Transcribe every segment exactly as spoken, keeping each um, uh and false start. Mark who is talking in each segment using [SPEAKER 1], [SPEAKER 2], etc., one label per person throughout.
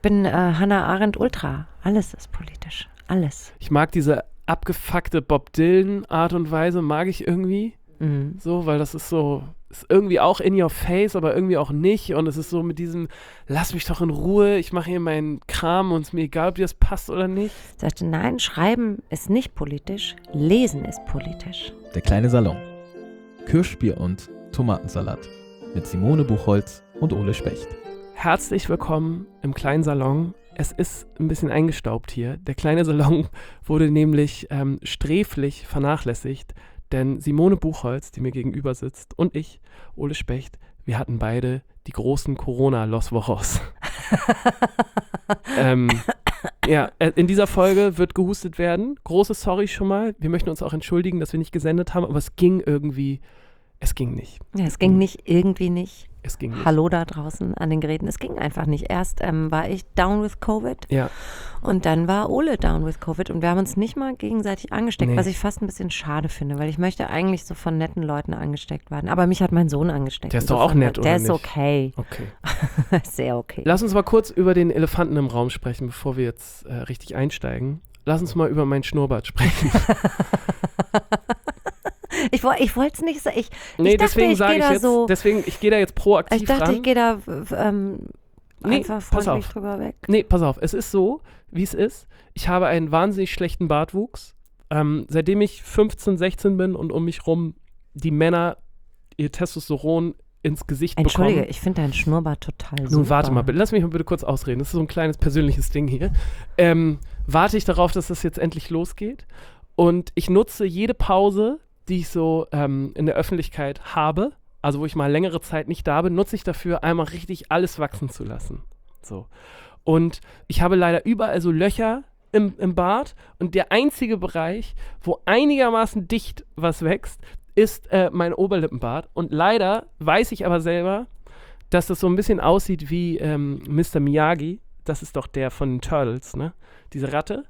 [SPEAKER 1] bin äh, Hannah Arendt Ultra. Alles ist politisch. Alles.
[SPEAKER 2] Ich mag diese abgefuckte Bob Dylan Art und Weise, mag ich irgendwie.
[SPEAKER 1] Mhm.
[SPEAKER 2] So, weil das ist so, ist irgendwie auch in your face, aber irgendwie auch nicht. Und es ist so mit diesem, lass mich doch in Ruhe, ich mache hier meinen Kram und es ist mir egal, ob dir das passt oder nicht.
[SPEAKER 1] Ich sagte, nein, Schreiben ist nicht politisch, Lesen ist politisch.
[SPEAKER 3] Der kleine Salon. Kirschbier und Tomatensalat. Mit Simone Buchholz und Ole Specht.
[SPEAKER 2] Herzlich willkommen im kleinen Salon. Es ist ein bisschen eingestaubt hier. Der kleine Salon wurde nämlich ähm, sträflich vernachlässigt, denn Simone Buchholz, die mir gegenüber sitzt, und ich, Ole Specht, wir hatten beide die großen Corona-Los Wochos. ähm, ja, in dieser Folge wird gehustet werden. Große Sorry schon mal. Wir möchten uns auch entschuldigen, dass wir nicht gesendet haben, aber es ging irgendwie, es ging nicht.
[SPEAKER 1] Ja, es ging nicht, irgendwie nicht.
[SPEAKER 2] Es ging nicht.
[SPEAKER 1] Hallo da draußen an den Geräten. Es ging einfach nicht. Erst ähm, war ich down with Covid
[SPEAKER 2] Ja.
[SPEAKER 1] und dann war Ole down with Covid und wir haben uns nicht mal gegenseitig angesteckt,
[SPEAKER 2] Nee.
[SPEAKER 1] was ich fast ein bisschen schade finde, weil ich möchte eigentlich so von netten Leuten angesteckt werden. Aber mich hat mein Sohn angesteckt.
[SPEAKER 2] Der ist doch auch nett,
[SPEAKER 1] Der
[SPEAKER 2] oder
[SPEAKER 1] ist
[SPEAKER 2] nicht?
[SPEAKER 1] okay.
[SPEAKER 2] Okay.
[SPEAKER 1] Sehr okay.
[SPEAKER 2] Lass uns mal kurz über den Elefanten im Raum sprechen, bevor wir jetzt äh, richtig einsteigen. Lass uns mal über meinen Schnurrbart sprechen.
[SPEAKER 1] Ich, woll- ich wollte es nicht sagen. Ich,
[SPEAKER 2] Nee,
[SPEAKER 1] ich dachte,
[SPEAKER 2] deswegen
[SPEAKER 1] ich
[SPEAKER 2] sage
[SPEAKER 1] gehe
[SPEAKER 2] ich
[SPEAKER 1] da
[SPEAKER 2] jetzt,
[SPEAKER 1] so.
[SPEAKER 2] deswegen, ich gehe da jetzt proaktiv
[SPEAKER 1] Ich dachte,
[SPEAKER 2] ran.
[SPEAKER 1] ich gehe da w- ähm,
[SPEAKER 2] Nee,
[SPEAKER 1] einfach
[SPEAKER 2] pass
[SPEAKER 1] freundlich
[SPEAKER 2] auf.
[SPEAKER 1] drüber weg.
[SPEAKER 2] Nee, pass auf, es ist so, wie es ist. Ich habe einen wahnsinnig schlechten Bartwuchs. Ähm, seitdem ich fünfzehn, sechzehn bin und um mich rum die Männer ihr Testosteron ins Gesicht
[SPEAKER 1] Entschuldige,
[SPEAKER 2] bekommen.
[SPEAKER 1] ich finde deinen Schnurrbart total super.
[SPEAKER 2] Nun warte mal, bitte, lass mich mal bitte kurz ausreden. Das ist so ein kleines persönliches Ding hier. Ähm, warte ich darauf, dass das jetzt endlich losgeht. Und ich nutze jede Pause, die ich so ähm, in der Öffentlichkeit habe, also wo ich mal längere Zeit nicht da bin, nutze ich dafür, einmal richtig alles wachsen zu lassen. So. Und ich habe leider überall so Löcher im, im Bart und der einzige Bereich, wo einigermaßen dicht was wächst, ist äh, mein Oberlippenbart. Und leider weiß ich aber selber, dass das so ein bisschen aussieht wie ähm, Mister Miyagi. Das ist doch der von den Turtles, ne? Diese Ratte.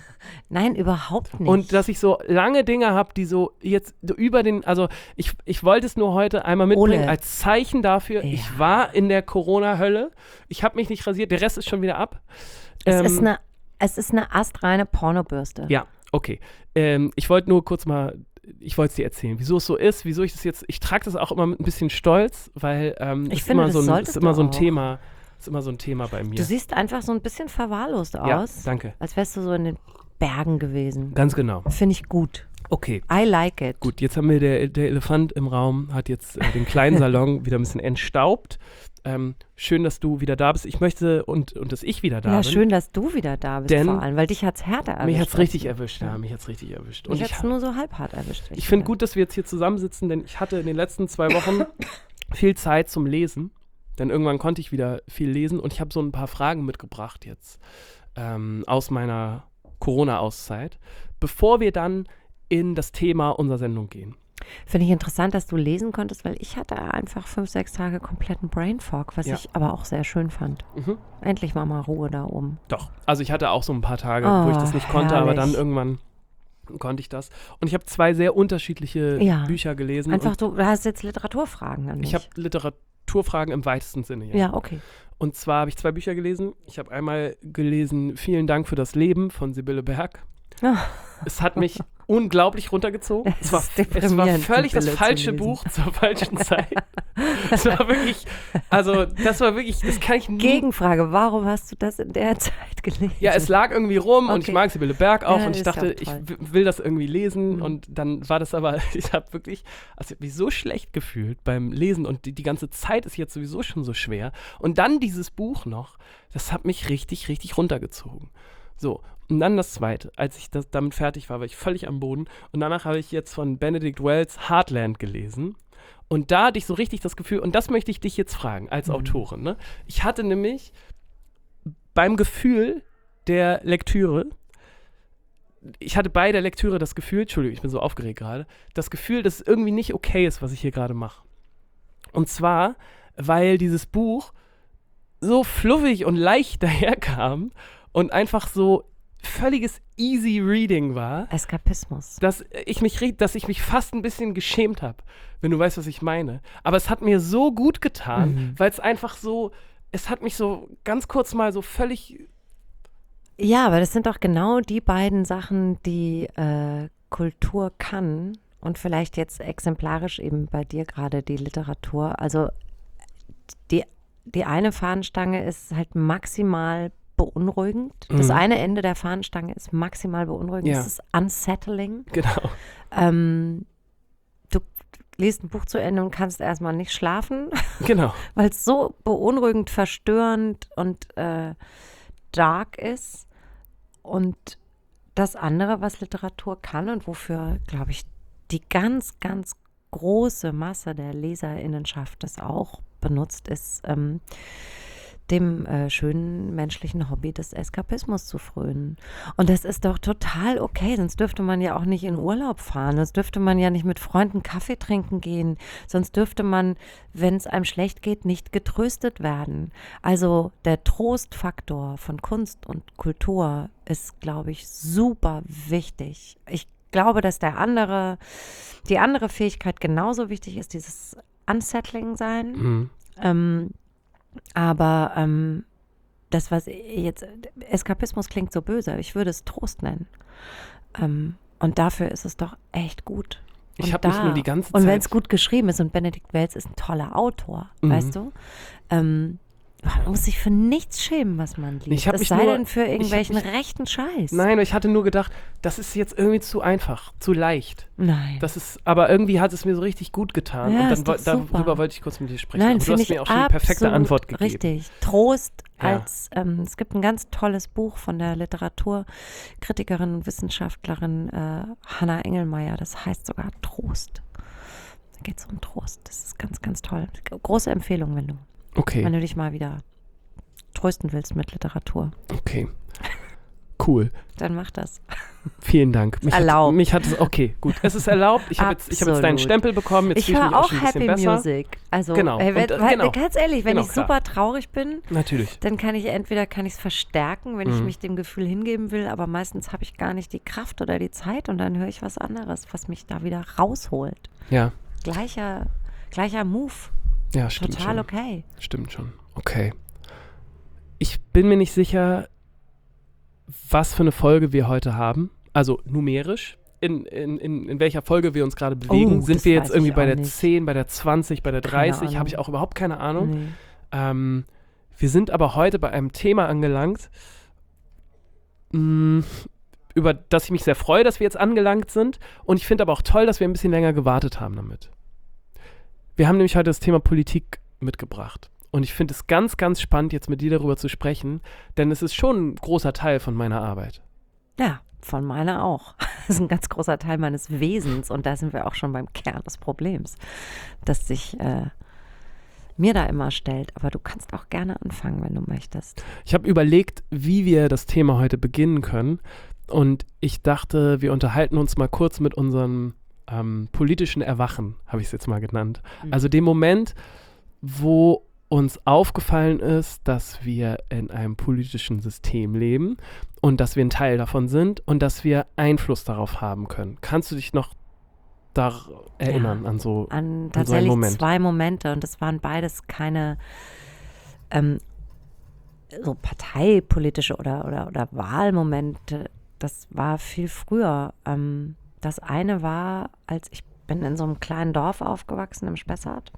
[SPEAKER 1] Nein, überhaupt nicht.
[SPEAKER 2] Und dass ich so lange Dinge habe, die so jetzt so über den, also ich, ich wollte es nur heute einmal mitbringen
[SPEAKER 1] Ole.
[SPEAKER 2] als Zeichen dafür,
[SPEAKER 1] Ja.
[SPEAKER 2] ich war in der Corona-Hölle. Ich habe mich nicht rasiert, der Rest ist schon wieder ab.
[SPEAKER 1] es,
[SPEAKER 2] Ähm,
[SPEAKER 1] ist eine, es ist eine astreine Pornobürste.
[SPEAKER 2] Ja, okay. Ähm, ich wollte nur kurz mal, ich wollte es dir erzählen, wieso es so ist, wieso ich das jetzt, ich trage das auch immer mit ein bisschen Stolz, weil ähm,
[SPEAKER 1] Ich
[SPEAKER 2] ist
[SPEAKER 1] finde,
[SPEAKER 2] immer
[SPEAKER 1] das
[SPEAKER 2] so ein,
[SPEAKER 1] solltest
[SPEAKER 2] ist immer
[SPEAKER 1] du
[SPEAKER 2] so ein
[SPEAKER 1] auch.
[SPEAKER 2] Thema, ist immer so ein Thema bei mir.
[SPEAKER 1] Du siehst einfach so ein bisschen verwahrlost
[SPEAKER 2] Ja,
[SPEAKER 1] aus.
[SPEAKER 2] danke.
[SPEAKER 1] Als wärst du so in den Bergen gewesen.
[SPEAKER 2] Ganz genau.
[SPEAKER 1] Finde ich gut.
[SPEAKER 2] Okay.
[SPEAKER 1] I like it.
[SPEAKER 2] Gut, jetzt haben wir, der, der Elefant im Raum hat jetzt äh, den kleinen Salon wieder ein bisschen entstaubt. Ähm, schön, dass du wieder da bist. Ich möchte und, und dass ich wieder da
[SPEAKER 1] Ja,
[SPEAKER 2] bin.
[SPEAKER 1] schön, dass du wieder da bist
[SPEAKER 2] Denn
[SPEAKER 1] vor allem, weil dich hat's härter erwischt.
[SPEAKER 2] Mich hat's
[SPEAKER 1] als
[SPEAKER 2] richtig
[SPEAKER 1] mich.
[SPEAKER 2] erwischt, ja, mich hat's richtig erwischt. Und
[SPEAKER 1] Mich
[SPEAKER 2] ich,
[SPEAKER 1] hat's nur so halb hart erwischt.
[SPEAKER 2] ich finde gut, dass wir jetzt hier zusammensitzen, denn ich hatte in den letzten zwei Wochen viel Zeit zum Lesen. Denn irgendwann konnte ich wieder viel lesen und ich habe so ein paar Fragen mitgebracht jetzt ähm, aus meiner Corona-Auszeit, bevor wir dann in das Thema unserer Sendung gehen.
[SPEAKER 1] Finde ich interessant, dass du lesen konntest, weil ich hatte einfach fünf, sechs Tage kompletten Brain Fog, was
[SPEAKER 2] Ja.
[SPEAKER 1] ich aber auch sehr schön fand.
[SPEAKER 2] Mhm.
[SPEAKER 1] Endlich war mal Ruhe da oben.
[SPEAKER 2] Doch. Also ich hatte auch so ein paar Tage,
[SPEAKER 1] Oh,
[SPEAKER 2] wo ich das nicht konnte, aber dann
[SPEAKER 1] herrlich.
[SPEAKER 2] irgendwann konnte ich das. Und ich habe zwei sehr unterschiedliche
[SPEAKER 1] Ja.
[SPEAKER 2] Bücher gelesen.
[SPEAKER 1] Einfach,
[SPEAKER 2] und
[SPEAKER 1] du hast jetzt Literaturfragen an mich.
[SPEAKER 2] ich habe Literaturfragen im weitesten Sinne, ja.
[SPEAKER 1] Ja, okay.
[SPEAKER 2] Und zwar habe ich zwei Bücher gelesen. Ich habe einmal gelesen Vielen Dank für das Leben von Sibylle Berg.
[SPEAKER 1] Ah.
[SPEAKER 2] Es hat mich unglaublich runtergezogen.
[SPEAKER 1] Es
[SPEAKER 2] Es war,
[SPEAKER 1] ist
[SPEAKER 2] es war
[SPEAKER 1] deprimierend,
[SPEAKER 2] völlig das
[SPEAKER 1] Sibylle zu
[SPEAKER 2] falsche
[SPEAKER 1] lesen.
[SPEAKER 2] Buch zur falschen Zeit. Es war wirklich, also das war wirklich, das kann ich nie.
[SPEAKER 1] Gegenfrage, warum hast du das in der Zeit gelesen?
[SPEAKER 2] Ja, es lag irgendwie rum und ich
[SPEAKER 1] Okay.
[SPEAKER 2] mag Sibylle Berg auch
[SPEAKER 1] Ja,
[SPEAKER 2] und ich
[SPEAKER 1] ist ja
[SPEAKER 2] dachte,
[SPEAKER 1] auch
[SPEAKER 2] ich
[SPEAKER 1] toll.
[SPEAKER 2] w- will das irgendwie lesen
[SPEAKER 1] Mhm.
[SPEAKER 2] und dann war das aber, ich habe wirklich, also ich habe mich so schlecht gefühlt beim Lesen und die, die ganze Zeit ist jetzt sowieso schon so schwer und dann dieses Buch noch, das hat mich richtig, richtig runtergezogen. So, und dann das Zweite, als ich das, damit fertig war, war ich völlig am Boden und danach habe ich jetzt von Benedict Wells Heartland gelesen. Und da hatte ich so richtig das Gefühl, und das möchte ich dich jetzt fragen, als
[SPEAKER 1] Mhm.
[SPEAKER 2] Autorin, ne? Ich hatte nämlich beim Gefühl der Lektüre, ich hatte bei der Lektüre das Gefühl, Entschuldigung, ich bin so aufgeregt gerade, das Gefühl, dass es irgendwie nicht okay ist, was ich hier gerade mache. Und zwar, weil dieses Buch so fluffig und leicht daherkam und einfach so völliges easy reading war,
[SPEAKER 1] Eskapismus.
[SPEAKER 2] dass ich mich, ri- dass ich mich fast ein bisschen geschämt habe, wenn du weißt, was ich meine. Aber es hat mir so gut getan,
[SPEAKER 1] Mhm.
[SPEAKER 2] weil es einfach so, es hat mich so ganz kurz mal so völlig.
[SPEAKER 1] Ja, aber das sind doch genau die beiden Sachen, die äh, Kultur kann und vielleicht jetzt exemplarisch eben bei dir gerade die Literatur. Also die, die eine Fahnenstange ist halt maximal beunruhigend. Das
[SPEAKER 2] Mhm.
[SPEAKER 1] eine Ende der Fahnenstange ist maximal beunruhigend.
[SPEAKER 2] Ja.
[SPEAKER 1] Das ist unsettling.
[SPEAKER 2] Genau.
[SPEAKER 1] Ähm, du liest ein Buch zu Ende und kannst erstmal nicht schlafen,
[SPEAKER 2] Genau.
[SPEAKER 1] weil es so beunruhigend, verstörend und äh, dark ist. Und das andere, was Literatur kann und wofür, glaube ich, die ganz, ganz große Masse der LeserInnenschaft das auch benutzt, ist ähm, dem äh, schönen menschlichen Hobby des Eskapismus zu frönen. Und das ist doch total okay, sonst dürfte man ja auch nicht in Urlaub fahren, sonst dürfte man ja nicht mit Freunden Kaffee trinken gehen, sonst dürfte man, wenn es einem schlecht geht, nicht getröstet werden. Also der Trostfaktor von Kunst und Kultur ist, glaube ich, super wichtig. Ich glaube, dass der andere, die andere Fähigkeit genauso wichtig ist, dieses Unsettling sein.
[SPEAKER 2] Mhm.
[SPEAKER 1] Ähm, aber ähm, das, was jetzt, Eskapismus klingt so böse, ich würde es Trost nennen. Ähm, und dafür ist es doch echt gut.
[SPEAKER 2] Ich
[SPEAKER 1] Und
[SPEAKER 2] habe mich
[SPEAKER 1] da-
[SPEAKER 2] nur die ganze
[SPEAKER 1] Und wenn
[SPEAKER 2] Zeit.
[SPEAKER 1] es gut geschrieben ist und Benedikt Welz ist ein toller Autor,
[SPEAKER 2] Mhm.
[SPEAKER 1] weißt du? Ähm, man muss sich für nichts schämen, was man liest.
[SPEAKER 2] Ich hab
[SPEAKER 1] es
[SPEAKER 2] mich
[SPEAKER 1] sei
[SPEAKER 2] nur-
[SPEAKER 1] denn für
[SPEAKER 2] ich hab
[SPEAKER 1] irgendwelchen
[SPEAKER 2] mich-
[SPEAKER 1] rechten Scheiß.
[SPEAKER 2] Nein, ich hatte nur gedacht, das ist jetzt irgendwie zu einfach, zu leicht.
[SPEAKER 1] Nein.
[SPEAKER 2] Das ist, aber irgendwie hat es mir so richtig gut getan.
[SPEAKER 1] Ja,
[SPEAKER 2] und dann
[SPEAKER 1] ist doch
[SPEAKER 2] woll- darüber
[SPEAKER 1] super.
[SPEAKER 2] wollte ich kurz mit dir sprechen.
[SPEAKER 1] Nein,
[SPEAKER 2] aber du
[SPEAKER 1] finde
[SPEAKER 2] hast
[SPEAKER 1] ich
[SPEAKER 2] mir auch schon die perfekte
[SPEAKER 1] absolut
[SPEAKER 2] Antwort gegeben.
[SPEAKER 1] Richtig. Trost
[SPEAKER 2] Ja.
[SPEAKER 1] als, ähm, es gibt ein ganz tolles Buch von der Literaturkritikerin und Wissenschaftlerin äh, Hannah Engelmeier, das heißt sogar Trost. Da geht es um Trost. Das ist ganz, ganz toll. Große Empfehlung, wenn du,
[SPEAKER 2] Okay,
[SPEAKER 1] wenn du dich mal wieder trösten willst mit Literatur.
[SPEAKER 2] okay. Cool.
[SPEAKER 1] Dann mach das.
[SPEAKER 2] Vielen Dank. Mich
[SPEAKER 1] Erlaubt.
[SPEAKER 2] Hat, mich hat es, okay, gut. Es ist erlaubt. Ich habe jetzt, ich hab jetzt deinen
[SPEAKER 1] Absolut.
[SPEAKER 2] Stempel bekommen. Jetzt
[SPEAKER 1] Ich
[SPEAKER 2] fühle ich
[SPEAKER 1] höre
[SPEAKER 2] mich auch
[SPEAKER 1] auch
[SPEAKER 2] schon ein bisschen
[SPEAKER 1] Happy
[SPEAKER 2] besser.
[SPEAKER 1] Music. Also,
[SPEAKER 2] Genau.
[SPEAKER 1] äh, wenn,
[SPEAKER 2] Und, äh,
[SPEAKER 1] weil,
[SPEAKER 2] genau.
[SPEAKER 1] ganz ehrlich, wenn
[SPEAKER 2] Genau,
[SPEAKER 1] ich
[SPEAKER 2] klar.
[SPEAKER 1] super traurig bin,
[SPEAKER 2] Natürlich.
[SPEAKER 1] dann kann ich entweder kann ich es verstärken, wenn ich
[SPEAKER 2] Mhm.
[SPEAKER 1] mich dem Gefühl hingeben will, aber meistens habe ich gar nicht die Kraft oder die Zeit und dann höre ich was anderes, was mich da wieder rausholt.
[SPEAKER 2] Ja,
[SPEAKER 1] Gleicher, gleicher Move,
[SPEAKER 2] ja, stimmt
[SPEAKER 1] total
[SPEAKER 2] schon.
[SPEAKER 1] okay.
[SPEAKER 2] Stimmt schon. Okay. Ich bin mir nicht sicher, was für eine Folge wir heute haben. Also numerisch. In, in, in, in welcher Folge wir uns gerade bewegen.
[SPEAKER 1] Oh,
[SPEAKER 2] Sind
[SPEAKER 1] das
[SPEAKER 2] wir jetzt
[SPEAKER 1] weiß
[SPEAKER 2] irgendwie
[SPEAKER 1] ich
[SPEAKER 2] bei
[SPEAKER 1] auch
[SPEAKER 2] der
[SPEAKER 1] nicht.
[SPEAKER 2] zehn, bei der zwanzig, bei der
[SPEAKER 1] Keine
[SPEAKER 2] dreißig? Habe ich
[SPEAKER 1] Ahnung.
[SPEAKER 2] auch überhaupt keine Ahnung.
[SPEAKER 1] Nee.
[SPEAKER 2] Ähm, wir sind aber heute bei einem Thema angelangt, mh, über das ich mich sehr freue, dass wir jetzt angelangt sind. Und ich finde aber auch toll, dass wir ein bisschen länger gewartet haben damit. Wir haben nämlich heute das Thema Politik mitgebracht. Und ich finde es ganz, ganz spannend, jetzt mit dir darüber zu sprechen, denn es ist schon ein großer Teil von meiner Arbeit.
[SPEAKER 1] Ja, von meiner auch. Das ist ein ganz großer Teil meines Wesens und da sind wir auch schon beim Kern des Problems, das sich äh, mir da immer stellt. Aber du kannst auch gerne anfangen, wenn du möchtest.
[SPEAKER 2] Ich habe überlegt, wie wir das Thema heute beginnen können. Und ich dachte, wir unterhalten uns mal kurz mit unserem ähm, politischen Erwachen, habe ich es jetzt mal genannt.
[SPEAKER 1] Mhm.
[SPEAKER 2] Also dem Moment, wo uns aufgefallen ist, dass wir in einem politischen System leben und dass wir ein Teil davon sind und dass wir Einfluss darauf haben können. Kannst du dich noch da erinnern an so
[SPEAKER 1] An
[SPEAKER 2] so einen
[SPEAKER 1] tatsächlich
[SPEAKER 2] Moment?
[SPEAKER 1] zwei Momente und das waren beides keine ähm, so parteipolitische oder, oder, oder Wahlmomente. Das war viel früher. Ähm, das eine war, als ich bin in so einem kleinen Dorf aufgewachsen im Spessart.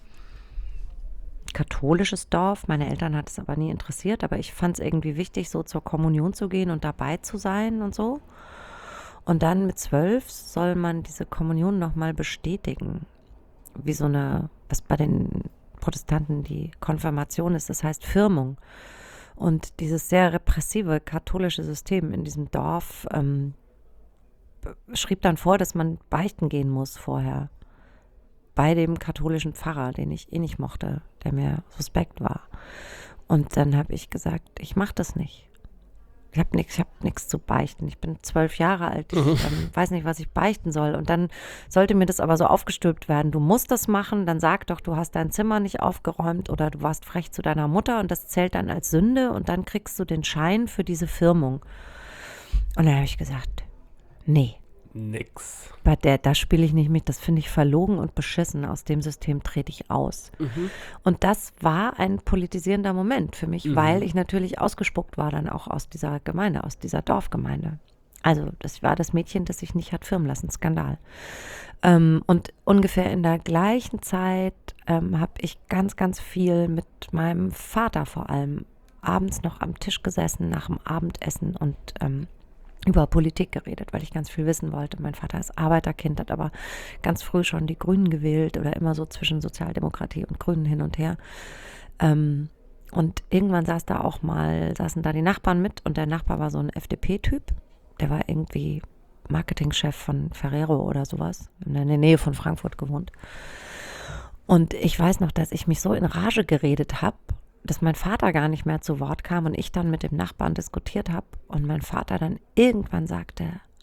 [SPEAKER 1] Katholisches Dorf. Meine Eltern hat es aber nie interessiert, aber ich fand es irgendwie wichtig, so zur Kommunion zu gehen und dabei zu sein und so. Und dann mit zwölf soll man diese Kommunion nochmal bestätigen. Wie so eine, was bei den Protestanten die Konfirmation ist, das heißt Firmung. Und dieses sehr repressive katholische System in diesem Dorf ähm, schrieb dann vor, dass man beichten gehen muss vorher. Bei dem katholischen Pfarrer, den ich eh nicht mochte, der mir suspekt war. Und dann habe ich gesagt, ich mache das nicht. Ich habe nichts hab nix zu beichten. Ich bin zwölf Jahre alt, ich ähm, weiß nicht, was ich beichten soll. Und dann sollte mir das aber so aufgestülpt werden. Du musst das machen, dann sag doch, du hast dein Zimmer nicht aufgeräumt oder du warst frech zu deiner Mutter und das zählt dann als Sünde und dann kriegst du den Schein für diese Firmung. Und dann habe ich gesagt, nee.
[SPEAKER 2] nix.
[SPEAKER 1] Bei der, da spiele ich nicht mit, das finde ich verlogen und beschissen. Aus dem System trete ich aus.
[SPEAKER 2] Mhm.
[SPEAKER 1] Und das war ein politisierender Moment für mich,
[SPEAKER 2] Mhm.
[SPEAKER 1] weil ich natürlich ausgespuckt war dann auch aus dieser Gemeinde, aus dieser Dorfgemeinde. Also das war das Mädchen, das sich nicht hat firmen lassen, Skandal. Ähm, und ungefähr in der gleichen Zeit ähm, habe ich ganz, ganz viel mit meinem Vater vor allem abends noch am Tisch gesessen nach dem Abendessen und ähm, über Politik geredet, weil ich ganz viel wissen wollte. Mein Vater ist Arbeiterkind, hat aber ganz früh schon die Grünen gewählt oder immer so zwischen Sozialdemokratie und Grünen hin und her. Ähm, und irgendwann saß da auch mal, saßen da die Nachbarn mit und der Nachbar war so ein F D P-Typ. Der war irgendwie Marketingchef von Ferrero oder sowas, in der Nähe von Frankfurt gewohnt. Und ich weiß noch, dass ich mich so in Rage geredet habe, dass mein Vater gar nicht mehr zu Wort kam und ich dann mit dem Nachbarn diskutiert habe und mein Vater dann irgendwann sagte,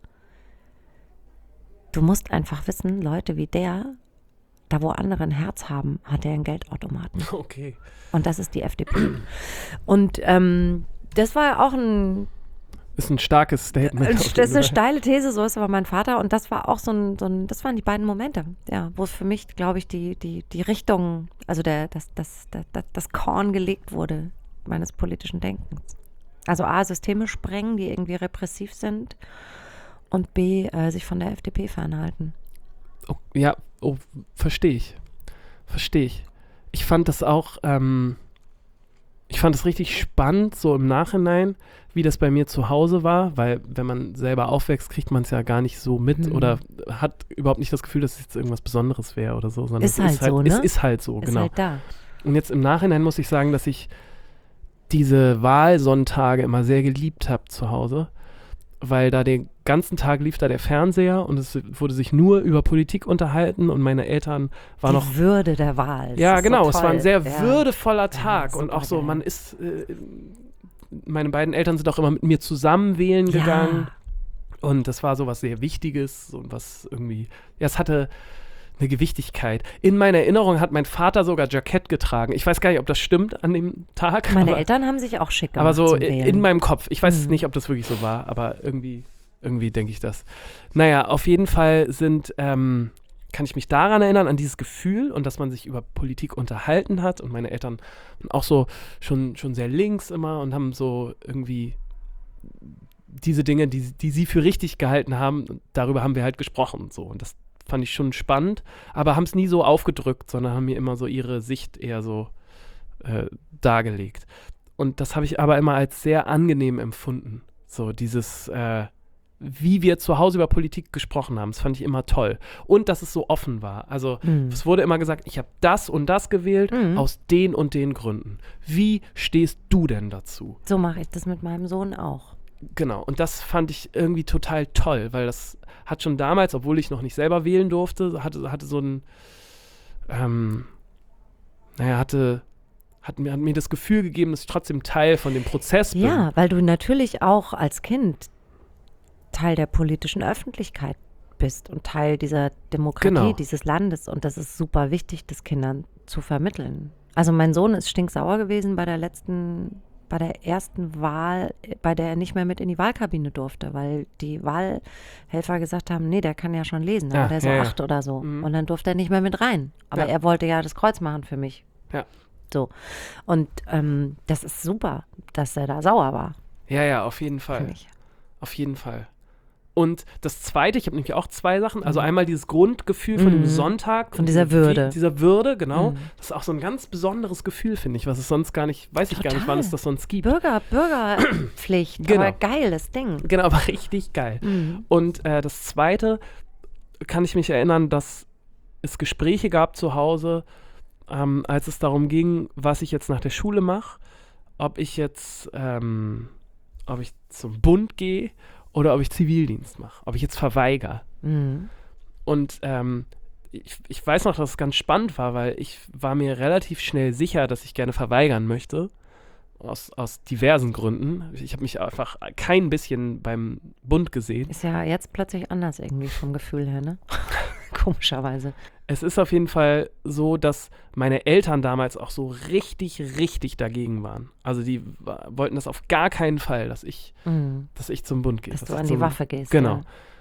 [SPEAKER 1] du musst einfach wissen, Leute wie der, da wo andere ein Herz haben, hat er einen Geldautomaten.
[SPEAKER 2] Okay.
[SPEAKER 1] Und das ist die F D P. Und ähm, das war auch ein
[SPEAKER 2] Ist ein starkes Statement.
[SPEAKER 1] Das ist eine steile These, so ist aber mein Vater. Und das war auch so ein, so ein das waren die beiden Momente, ja, wo es für mich, glaube ich, die, die, die Richtung, also der, das, das, das, das Korn gelegt wurde meines politischen Denkens. Also A, Systeme sprengen, die irgendwie repressiv sind und B, äh, sich von der F D P fernhalten.
[SPEAKER 2] Oh, ja, oh, verstehe ich. Verstehe ich. Ich fand das auch, ähm, ich fand es richtig spannend, so im Nachhinein, wie das bei mir zu Hause war, weil wenn man selber aufwächst, kriegt man es ja gar nicht so mit
[SPEAKER 1] Mhm.
[SPEAKER 2] oder hat überhaupt nicht das Gefühl, dass es jetzt irgendwas Besonderes wäre oder so, sondern
[SPEAKER 1] Ist
[SPEAKER 2] es
[SPEAKER 1] halt
[SPEAKER 2] ist halt
[SPEAKER 1] so, ne?
[SPEAKER 2] Es ist halt so,
[SPEAKER 1] Ist
[SPEAKER 2] genau.
[SPEAKER 1] halt da.
[SPEAKER 2] Und jetzt im Nachhinein muss ich sagen, dass ich diese Wahlsonntage immer sehr geliebt habe zu Hause, weil da den ganzen Tag lief da der Fernseher und es wurde sich nur über Politik unterhalten und meine Eltern waren
[SPEAKER 1] Die
[SPEAKER 2] noch
[SPEAKER 1] Würde der Wahl. Das
[SPEAKER 2] ja,
[SPEAKER 1] ist
[SPEAKER 2] genau,
[SPEAKER 1] so
[SPEAKER 2] es war ein
[SPEAKER 1] toll.
[SPEAKER 2] sehr
[SPEAKER 1] Ja.
[SPEAKER 2] würdevoller Tag
[SPEAKER 1] Ja,
[SPEAKER 2] und auch so,
[SPEAKER 1] supergeil.
[SPEAKER 2] man ist, äh, meine beiden Eltern sind auch immer mit mir zusammen wählen
[SPEAKER 1] Ja.
[SPEAKER 2] gegangen und das war so was sehr Wichtiges und was irgendwie, ja, es hatte eine Gewichtigkeit. In meiner Erinnerung hat mein Vater sogar Jackett getragen. Ich weiß gar nicht, ob das stimmt an dem Tag.
[SPEAKER 1] Meine
[SPEAKER 2] aber,
[SPEAKER 1] Eltern haben sich auch schick gemacht
[SPEAKER 2] aber so
[SPEAKER 1] zum
[SPEAKER 2] in,
[SPEAKER 1] Wählen.
[SPEAKER 2] in meinem Kopf. Ich weiß
[SPEAKER 1] Mhm.
[SPEAKER 2] nicht, ob das wirklich so war, aber irgendwie, irgendwie denke ich das. Naja, auf jeden Fall sind, ähm, kann ich mich daran erinnern, an dieses Gefühl und dass man sich über Politik unterhalten hat und meine Eltern waren auch so schon, schon sehr links immer und haben so irgendwie diese Dinge, die, die sie für richtig gehalten haben, darüber haben wir halt gesprochen und so und das fand ich schon spannend, aber haben es nie so aufgedrückt, sondern haben mir immer so ihre Sicht eher so äh, dargelegt. Und das habe ich aber immer als sehr angenehm empfunden. So dieses, äh, wie wir zu Hause über Politik gesprochen haben, das fand ich immer toll. Und dass es so offen war. Also
[SPEAKER 1] Mhm.
[SPEAKER 2] es wurde immer gesagt, ich habe das und das gewählt,
[SPEAKER 1] Mhm.
[SPEAKER 2] aus den und den Gründen. Wie stehst du denn dazu?
[SPEAKER 1] So mache ich das mit meinem Sohn auch.
[SPEAKER 2] Genau, und das fand ich irgendwie total toll, weil das hat schon damals, obwohl ich noch nicht selber wählen durfte, hatte, hatte so ein, ähm, naja, hatte, hat mir, hat mir das Gefühl gegeben, dass ich trotzdem Teil von dem Prozess bin.
[SPEAKER 1] Ja, weil du natürlich auch als Kind Teil der politischen Öffentlichkeit bist und Teil dieser Demokratie,
[SPEAKER 2] Genau.
[SPEAKER 1] dieses Landes. Und das ist super wichtig, das Kindern zu vermitteln. Also mein Sohn ist stinksauer gewesen bei der letzten, bei der ersten Wahl, bei der er nicht mehr mit in die Wahlkabine durfte, weil die Wahlhelfer gesagt haben, nee, der kann ja schon lesen, aber
[SPEAKER 2] Ja,
[SPEAKER 1] der ist so
[SPEAKER 2] ja, ja.
[SPEAKER 1] acht oder so.
[SPEAKER 2] Mhm.
[SPEAKER 1] Und dann durfte er nicht mehr mit rein. Aber
[SPEAKER 2] Ja.
[SPEAKER 1] er wollte ja das Kreuz machen für mich.
[SPEAKER 2] Ja.
[SPEAKER 1] So. Und ähm, das ist super, dass er da sauer war,
[SPEAKER 2] Ja, ja, auf jeden Fall.
[SPEAKER 1] finde ich.
[SPEAKER 2] Auf jeden Fall. Und das Zweite, ich habe nämlich auch zwei Sachen. Also
[SPEAKER 1] Mhm.
[SPEAKER 2] einmal dieses Grundgefühl von
[SPEAKER 1] Mhm.
[SPEAKER 2] dem Sonntag.
[SPEAKER 1] Von dieser Würde.
[SPEAKER 2] Wie, dieser Würde, genau.
[SPEAKER 1] Mhm.
[SPEAKER 2] Das ist auch so ein ganz besonderes Gefühl, finde ich, was es sonst gar nicht, weiß ich gar nicht,
[SPEAKER 1] Total.
[SPEAKER 2] wann es das sonst gibt.
[SPEAKER 1] Bürger, Bürgerpflicht,
[SPEAKER 2] Genau.
[SPEAKER 1] aber geil, das Ding.
[SPEAKER 2] Genau, aber richtig geil.
[SPEAKER 1] Mhm.
[SPEAKER 2] Und äh, das Zweite, kann ich mich erinnern, dass es Gespräche gab zu Hause, ähm, als es darum ging, was ich jetzt nach der Schule mache, ob ich jetzt, ähm, ob ich zum Bund gehe oder ob ich Zivildienst mache, ob ich jetzt verweigere.
[SPEAKER 1] Mhm.
[SPEAKER 2] Und ähm, ich, ich weiß noch, dass es ganz spannend war, weil ich war mir relativ schnell sicher, dass ich gerne verweigern möchte. Aus, aus diversen Gründen. Ich habe mich einfach kein bisschen beim Bund gesehen.
[SPEAKER 1] Ist ja jetzt plötzlich anders irgendwie vom Gefühl her, ne? Komischerweise.
[SPEAKER 2] Es ist auf jeden Fall so, dass meine Eltern damals auch so richtig, richtig dagegen waren. Also die wa- wollten das auf gar keinen Fall, dass ich,
[SPEAKER 1] Mhm.
[SPEAKER 2] dass ich zum Bund gehe.
[SPEAKER 1] Dass
[SPEAKER 2] Das
[SPEAKER 1] du
[SPEAKER 2] ist
[SPEAKER 1] an
[SPEAKER 2] so
[SPEAKER 1] die
[SPEAKER 2] ein-
[SPEAKER 1] Waffe gehst.
[SPEAKER 2] Genau.
[SPEAKER 1] Ja.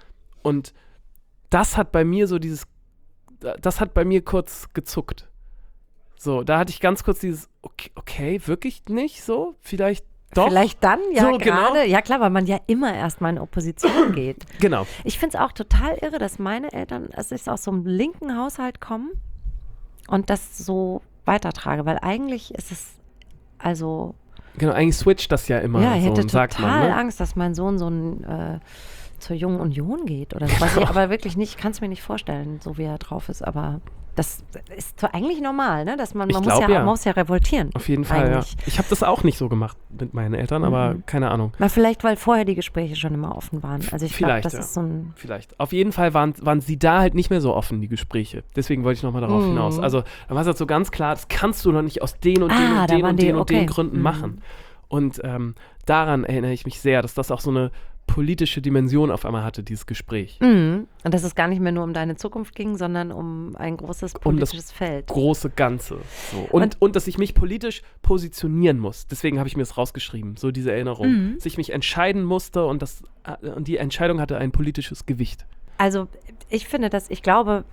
[SPEAKER 2] Und das hat bei mir so dieses, das hat bei mir kurz gezuckt. So, da hatte ich ganz kurz dieses, okay, okay wirklich nicht so? Vielleicht doch?
[SPEAKER 1] Vielleicht dann, ja,
[SPEAKER 2] So,
[SPEAKER 1] gerade.
[SPEAKER 2] genau.
[SPEAKER 1] Ja, klar, weil man ja immer erstmal in Opposition geht.
[SPEAKER 2] Genau.
[SPEAKER 1] Ich finde es auch total irre, dass meine Eltern, es ist aus so einem linken Haushalt kommen und das so weitertrage, weil eigentlich ist es, also,
[SPEAKER 2] Genau, eigentlich switcht das ja immer,
[SPEAKER 1] ja, ich
[SPEAKER 2] so
[SPEAKER 1] hätte
[SPEAKER 2] sagt
[SPEAKER 1] total
[SPEAKER 2] man. Ne?
[SPEAKER 1] Angst, dass mein Sohn so ein, äh, zur Jungen Union geht oder so. Was ich aber wirklich nicht, kann es mir nicht vorstellen, so wie er drauf ist, aber das ist so eigentlich normal, ne? Dass man,
[SPEAKER 2] Ich
[SPEAKER 1] man
[SPEAKER 2] glaub,
[SPEAKER 1] muss, ja,
[SPEAKER 2] ja.
[SPEAKER 1] muss ja revoltieren.
[SPEAKER 2] Auf jeden Fall,
[SPEAKER 1] eigentlich.
[SPEAKER 2] ja. Ich habe das auch nicht so gemacht mit meinen Eltern, aber
[SPEAKER 1] Mhm.
[SPEAKER 2] keine Ahnung.
[SPEAKER 1] Mal vielleicht, weil vorher die Gespräche schon immer offen waren. Also ich glaube,
[SPEAKER 2] Vielleicht,
[SPEAKER 1] das
[SPEAKER 2] ja.
[SPEAKER 1] ist so ein...
[SPEAKER 2] Vielleicht. Auf jeden Fall waren, waren sie da halt nicht mehr so offen, die Gespräche. Deswegen wollte ich nochmal darauf
[SPEAKER 1] Mhm.
[SPEAKER 2] hinaus. Also da war es halt so ganz klar, das kannst du doch nicht aus den und den
[SPEAKER 1] Ah,
[SPEAKER 2] und
[SPEAKER 1] da
[SPEAKER 2] den
[SPEAKER 1] waren
[SPEAKER 2] und
[SPEAKER 1] die,
[SPEAKER 2] den und den
[SPEAKER 1] okay.
[SPEAKER 2] Gründen
[SPEAKER 1] Mhm.
[SPEAKER 2] machen. Und ähm, daran erinnere ich mich sehr, dass das auch so eine politische Dimension auf einmal hatte, dieses Gespräch.
[SPEAKER 1] Mhm. Und dass es gar nicht mehr nur um deine Zukunft ging, sondern um ein großes
[SPEAKER 2] Um das
[SPEAKER 1] politisches Feld.
[SPEAKER 2] Große Ganze. So. Und,
[SPEAKER 1] Und-
[SPEAKER 2] und dass ich mich politisch positionieren muss. Deswegen habe ich mir das rausgeschrieben, so diese Erinnerung.
[SPEAKER 1] Mhm.
[SPEAKER 2] Dass ich mich entscheiden musste und, das, äh, und die Entscheidung hatte ein politisches Gewicht.
[SPEAKER 1] Also ich finde das, ich glaube,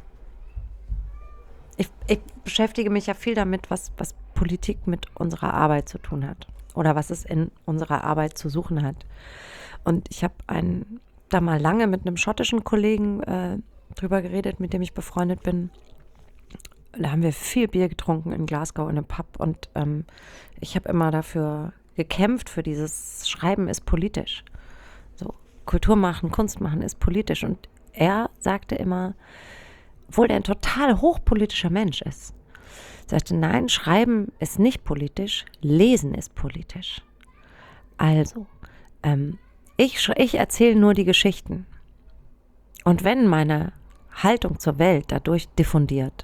[SPEAKER 1] ich, ich beschäftige mich ja viel damit, was, was Politik mit unserer Arbeit zu tun hat oder was es in unserer Arbeit zu suchen hat. Und ich habe einen, da mal lange mit einem schottischen Kollegen äh, drüber geredet, mit dem ich befreundet bin. Da haben wir viel Bier getrunken in Glasgow in einem Pub und ähm, ich habe immer dafür gekämpft, für dieses Schreiben ist politisch. So, Kultur machen, Kunst machen ist politisch. Und er sagte immer, obwohl er ein total hochpolitischer Mensch ist, sagte, nein, Schreiben ist nicht politisch, Lesen ist politisch. Also, ähm, ich, sch- ich erzähle nur die Geschichten. Und wenn meine Haltung zur Welt dadurch diffundiert,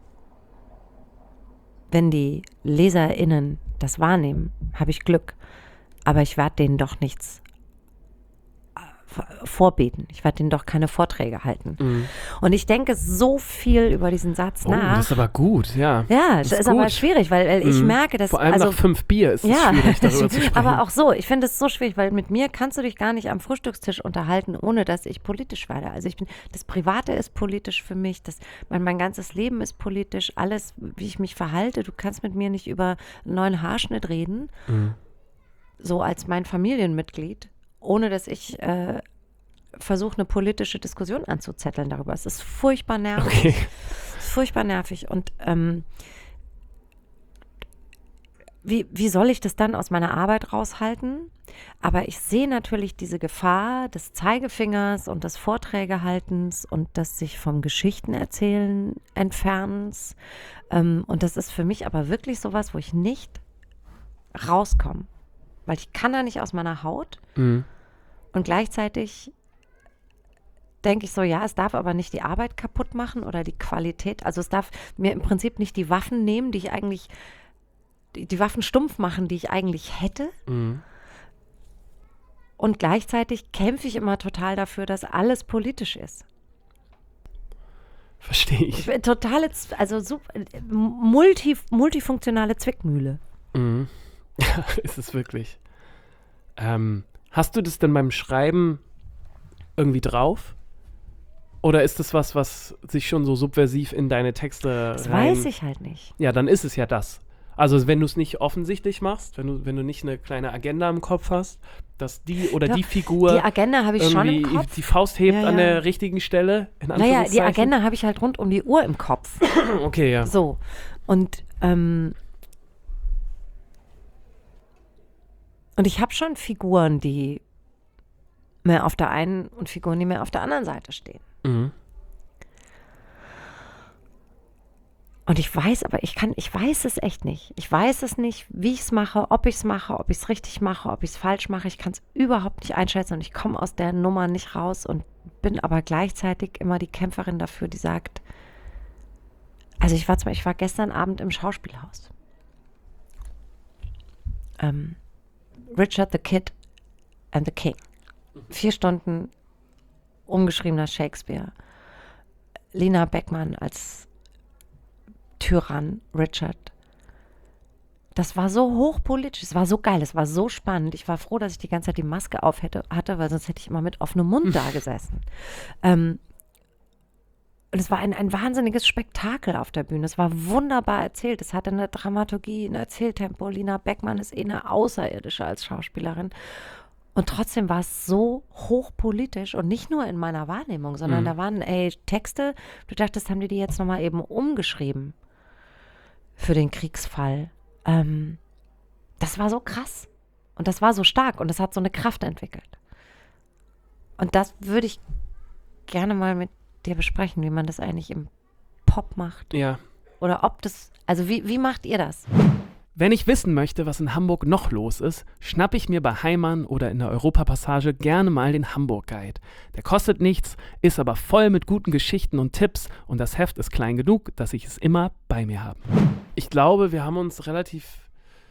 [SPEAKER 1] wenn die LeserInnen das wahrnehmen, habe ich Glück. Aber ich werde denen doch nichts äh, vorbeten. Ich werde denen doch keine Vorträge halten.
[SPEAKER 2] Mhm.
[SPEAKER 1] Und ich denke so viel über diesen Satz
[SPEAKER 2] Oh,
[SPEAKER 1] nach.
[SPEAKER 2] das ist aber gut, ja.
[SPEAKER 1] Ja, das
[SPEAKER 2] Das
[SPEAKER 1] ist,
[SPEAKER 2] ist
[SPEAKER 1] aber
[SPEAKER 2] gut.
[SPEAKER 1] schwierig, weil, weil ich
[SPEAKER 2] Mhm.
[SPEAKER 1] merke, dass
[SPEAKER 2] Vor allem
[SPEAKER 1] also
[SPEAKER 2] nach fünf Bier ist es
[SPEAKER 1] ja,
[SPEAKER 2] schwierig, darüber zu sprechen.
[SPEAKER 1] aber auch so, ich finde es so schwierig, weil mit mir kannst du dich gar nicht am Frühstückstisch unterhalten, ohne dass ich politisch werde. Also ich bin, das Private ist politisch für mich, das, mein, mein ganzes Leben ist politisch, alles, wie ich mich verhalte. Du kannst mit mir nicht über einen neuen Haarschnitt reden,
[SPEAKER 2] Mhm.
[SPEAKER 1] so als mein Familienmitglied, ohne dass ich äh, versuche, eine politische Diskussion anzuzetteln darüber. Es ist furchtbar nervig.
[SPEAKER 2] Okay.
[SPEAKER 1] Es ist furchtbar nervig. Und ähm, wie, wie soll ich das dann aus meiner Arbeit raushalten? Aber ich sehe natürlich diese Gefahr des Zeigefingers und des Vorträgehaltens und des sich vom Geschichtenerzählen entfernens. Ähm, und das ist für mich aber wirklich sowas, wo ich nicht rauskomme. Weil ich kann da nicht aus meiner Haut.
[SPEAKER 2] Mhm.
[SPEAKER 1] Und gleichzeitig denke ich so, ja, es darf aber nicht die Arbeit kaputt machen oder die Qualität. Also es darf mir im Prinzip nicht die Waffen nehmen, die ich eigentlich, die, die Waffen stumpf machen, die ich eigentlich hätte.
[SPEAKER 2] Mhm.
[SPEAKER 1] Und gleichzeitig kämpfe ich immer total dafür, dass alles politisch ist.
[SPEAKER 2] Verstehe
[SPEAKER 1] Ich
[SPEAKER 2] ich.
[SPEAKER 1] bin totale, Z- also super, multi, multifunktionale Zwickmühle.
[SPEAKER 2] Mhm. Ja, ist es wirklich. Ähm, hast du das denn beim Schreiben irgendwie drauf? Oder ist das was, was sich schon so subversiv in deine Texte
[SPEAKER 1] Das
[SPEAKER 2] rein...
[SPEAKER 1] weiß ich halt nicht.
[SPEAKER 2] Ja, dann ist es ja das. Also wenn du es nicht offensichtlich machst, wenn du, wenn du nicht eine kleine Agenda im Kopf hast, dass die oder
[SPEAKER 1] Ja,
[SPEAKER 2] die Figur
[SPEAKER 1] Die Agenda habe ich schon
[SPEAKER 2] irgendwie
[SPEAKER 1] im Kopf.
[SPEAKER 2] die Faust hebt
[SPEAKER 1] Ja,
[SPEAKER 2] an
[SPEAKER 1] ja.
[SPEAKER 2] der richtigen Stelle, in
[SPEAKER 1] Naja, die
[SPEAKER 2] Anführungszeichen.
[SPEAKER 1] Agenda habe ich halt rund um die Uhr im Kopf.
[SPEAKER 2] Okay, ja.
[SPEAKER 1] So. Und, ähm, und ich habe schon Figuren, die mehr auf der einen und Figuren, die mehr auf der anderen Seite stehen.
[SPEAKER 2] Mhm.
[SPEAKER 1] Und ich weiß, aber ich kann, ich weiß es echt nicht. Ich weiß es nicht, wie ich es mache, ob ich es mache, ob ich es richtig mache, ob ich es falsch mache. Ich kann es überhaupt nicht einschätzen und ich komme aus der Nummer nicht raus und bin aber gleichzeitig immer die Kämpferin dafür, die sagt, also ich war zum Beispiel, ich war gestern Abend im Schauspielhaus. Ähm, Richard the Kid and the King. Vier Stunden umgeschriebener Shakespeare. Lena Beckmann als Tyrann Richard. das war so hochpolitisch, es war so geil, es war so spannend. Ich war froh, dass ich die ganze Zeit die Maske auf hätte, hatte, weil sonst hätte ich immer mit offenem Mund da gesessen. Ähm, und es war ein, ein wahnsinniges Spektakel auf der Bühne. Es war wunderbar erzählt. Es hatte eine Dramaturgie, ein Erzähltempo. Lina Beckmann ist eh eine Außerirdische als Schauspielerin. Und trotzdem war es so hochpolitisch und nicht nur in meiner Wahrnehmung, sondern
[SPEAKER 2] Mhm.
[SPEAKER 1] da waren ey, Texte, du dachtest, haben die die jetzt nochmal eben umgeschrieben für den Kriegsfall. Ähm, das war so krass und das war so stark und das hat so eine Kraft entwickelt. Und das würde ich gerne mal mit dir besprechen, wie man das eigentlich im Pop macht.
[SPEAKER 2] Ja.
[SPEAKER 1] Oder ob das, also wie, wie macht ihr das?
[SPEAKER 2] Wenn ich wissen möchte, was in Hamburg noch los ist, schnappe ich mir bei Heimann oder in der Europapassage gerne mal den Hamburg-Guide. Der kostet nichts, ist aber voll mit guten Geschichten und Tipps und das Heft ist klein genug, dass ich es immer bei mir habe. Ich glaube, wir haben uns relativ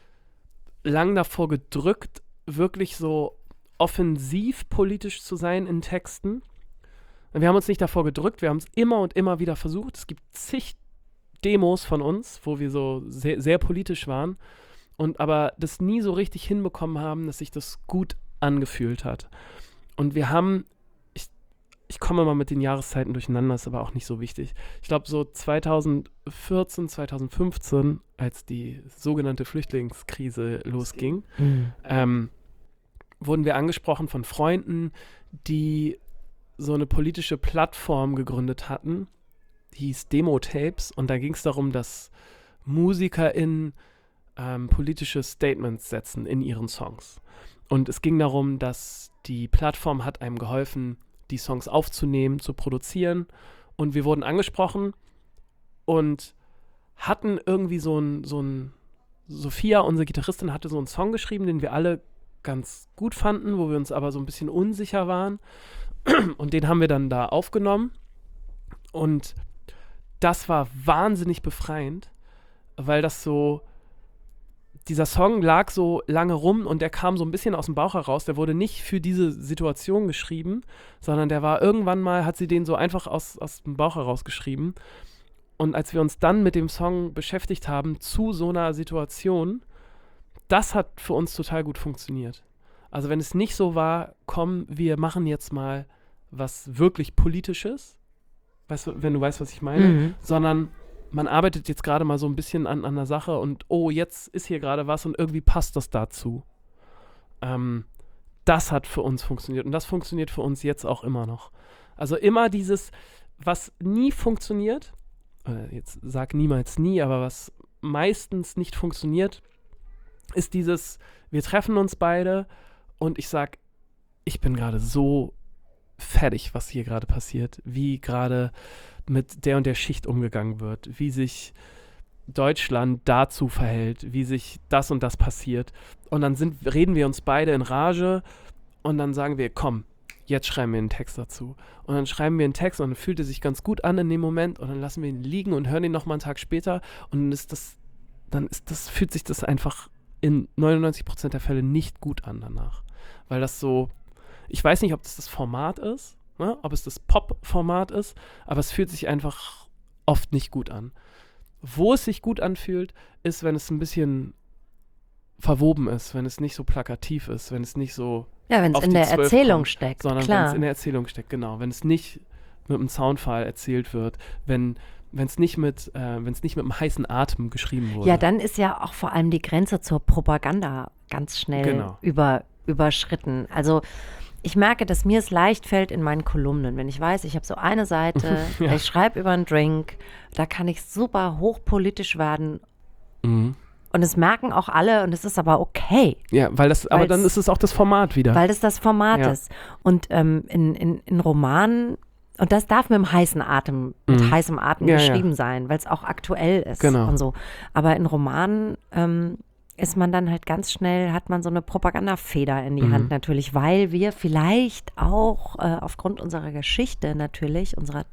[SPEAKER 2] lang davor gedrückt, wirklich so offensiv politisch zu sein in Texten. Wir haben uns nicht davor gedrückt, wir haben es immer und immer wieder versucht. Es gibt zig Demos von uns, wo wir so sehr, sehr politisch waren und aber das nie so richtig hinbekommen haben, dass sich das gut angefühlt hat. Und wir haben, ich, ich komme mal mit den Jahreszeiten durcheinander, ist aber auch nicht so wichtig. Ich glaube so zweitausendvierzehn, zweitausendfünfzehn, als die sogenannte Flüchtlingskrise losging,
[SPEAKER 1] Mhm.
[SPEAKER 2] ähm, wurden wir angesprochen von Freunden, die so eine politische Plattform gegründet hatten, die hieß Demo-Tapes und da ging es darum, dass MusikerInnen ähm, politische Statements setzen in ihren Songs. Und es ging darum, dass die Plattform hat einem geholfen, die Songs aufzunehmen, zu produzieren und wir wurden angesprochen und hatten irgendwie so ein, so ein Sophia, unsere Gitarristin, hatte so einen Song geschrieben, den wir alle ganz gut fanden, wo wir uns aber so ein bisschen unsicher waren und den haben wir dann da aufgenommen und das war wahnsinnig befreiend, weil das so, dieser Song lag so lange rum und der kam so ein bisschen aus dem Bauch heraus, der wurde nicht für diese Situation geschrieben, sondern der war irgendwann mal, hat sie den so einfach aus, aus dem Bauch heraus geschrieben und als wir uns dann mit dem Song beschäftigt haben zu so einer Situation, das hat für uns total gut funktioniert. Also wenn es nicht so war, komm, wir machen jetzt mal was wirklich Politisches, weißt du, wenn du weißt, was ich meine,
[SPEAKER 1] Mhm.
[SPEAKER 2] sondern man arbeitet jetzt gerade mal so ein bisschen an, an der Sache und oh, jetzt ist hier gerade was und irgendwie passt das dazu. Ähm, das hat für uns funktioniert und das funktioniert für uns jetzt auch immer noch. Also immer dieses, was nie funktioniert, äh, jetzt sag niemals nie, aber was meistens nicht funktioniert, ist dieses, wir treffen uns beide und ich sag, ich bin gerade so fertig, was hier gerade passiert, wie gerade mit der und der Schicht umgegangen wird, wie sich Deutschland dazu verhält, wie sich das und das passiert. Und dann sind, reden wir uns beide in Rage und dann sagen wir, komm, jetzt schreiben wir einen Text dazu. Und dann schreiben wir einen Text und dann fühlt er sich ganz gut an in dem Moment und dann lassen wir ihn liegen und hören ihn nochmal einen Tag später und dann ist das, dann ist das, fühlt sich das einfach in neunundneunzig Prozent der Fälle nicht gut an danach. Weil das so, ich weiß nicht, ob das das Format ist, ne? Ob es das Pop-Format ist, aber es fühlt sich einfach oft nicht gut an. Wo es sich gut anfühlt, ist, wenn es ein bisschen verwoben ist, wenn es nicht so plakativ ist, wenn es nicht so
[SPEAKER 1] Ja, wenn es
[SPEAKER 2] auf
[SPEAKER 1] in
[SPEAKER 2] die
[SPEAKER 1] der
[SPEAKER 2] zwölf
[SPEAKER 1] Erzählung
[SPEAKER 2] kommt,
[SPEAKER 1] steckt,
[SPEAKER 2] sondern wenn es
[SPEAKER 1] klar.
[SPEAKER 2] in der Erzählung steckt, genau. Wenn es nicht mit einem Soundfile erzählt wird, wenn wenn es nicht mit äh, wenn es nicht mit einem heißen Atem geschrieben wurde.
[SPEAKER 1] Ja, dann ist ja auch vor allem die Grenze zur Propaganda ganz schnell
[SPEAKER 2] Genau.
[SPEAKER 1] über, überschritten. Also ich merke, dass mir es leicht fällt in meinen Kolumnen, wenn ich weiß, ich habe so eine Seite,
[SPEAKER 2] Ja.
[SPEAKER 1] ich schreibe über einen Drink, da kann ich super hochpolitisch werden
[SPEAKER 2] Mhm.
[SPEAKER 1] und es merken auch alle und es ist aber okay,
[SPEAKER 2] Ja, weil das, aber
[SPEAKER 1] Weil's-
[SPEAKER 2] dann ist es auch das Format wieder.
[SPEAKER 1] weil das das Format
[SPEAKER 2] Ja.
[SPEAKER 1] ist. Und ähm, in, in, in Romanen, und das darf mit dem heißen Atem, mit
[SPEAKER 2] Mhm.
[SPEAKER 1] heißem Atem
[SPEAKER 2] Ja, ja.
[SPEAKER 1] geschrieben sein, weil es auch aktuell ist
[SPEAKER 2] Genau.
[SPEAKER 1] und so. Aber in Romanen ähm, ist man dann halt ganz schnell, hat man so eine Propagandafeder in die
[SPEAKER 2] Mhm.
[SPEAKER 1] Hand natürlich, weil wir vielleicht auch äh, aufgrund unserer Geschichte natürlich, unserer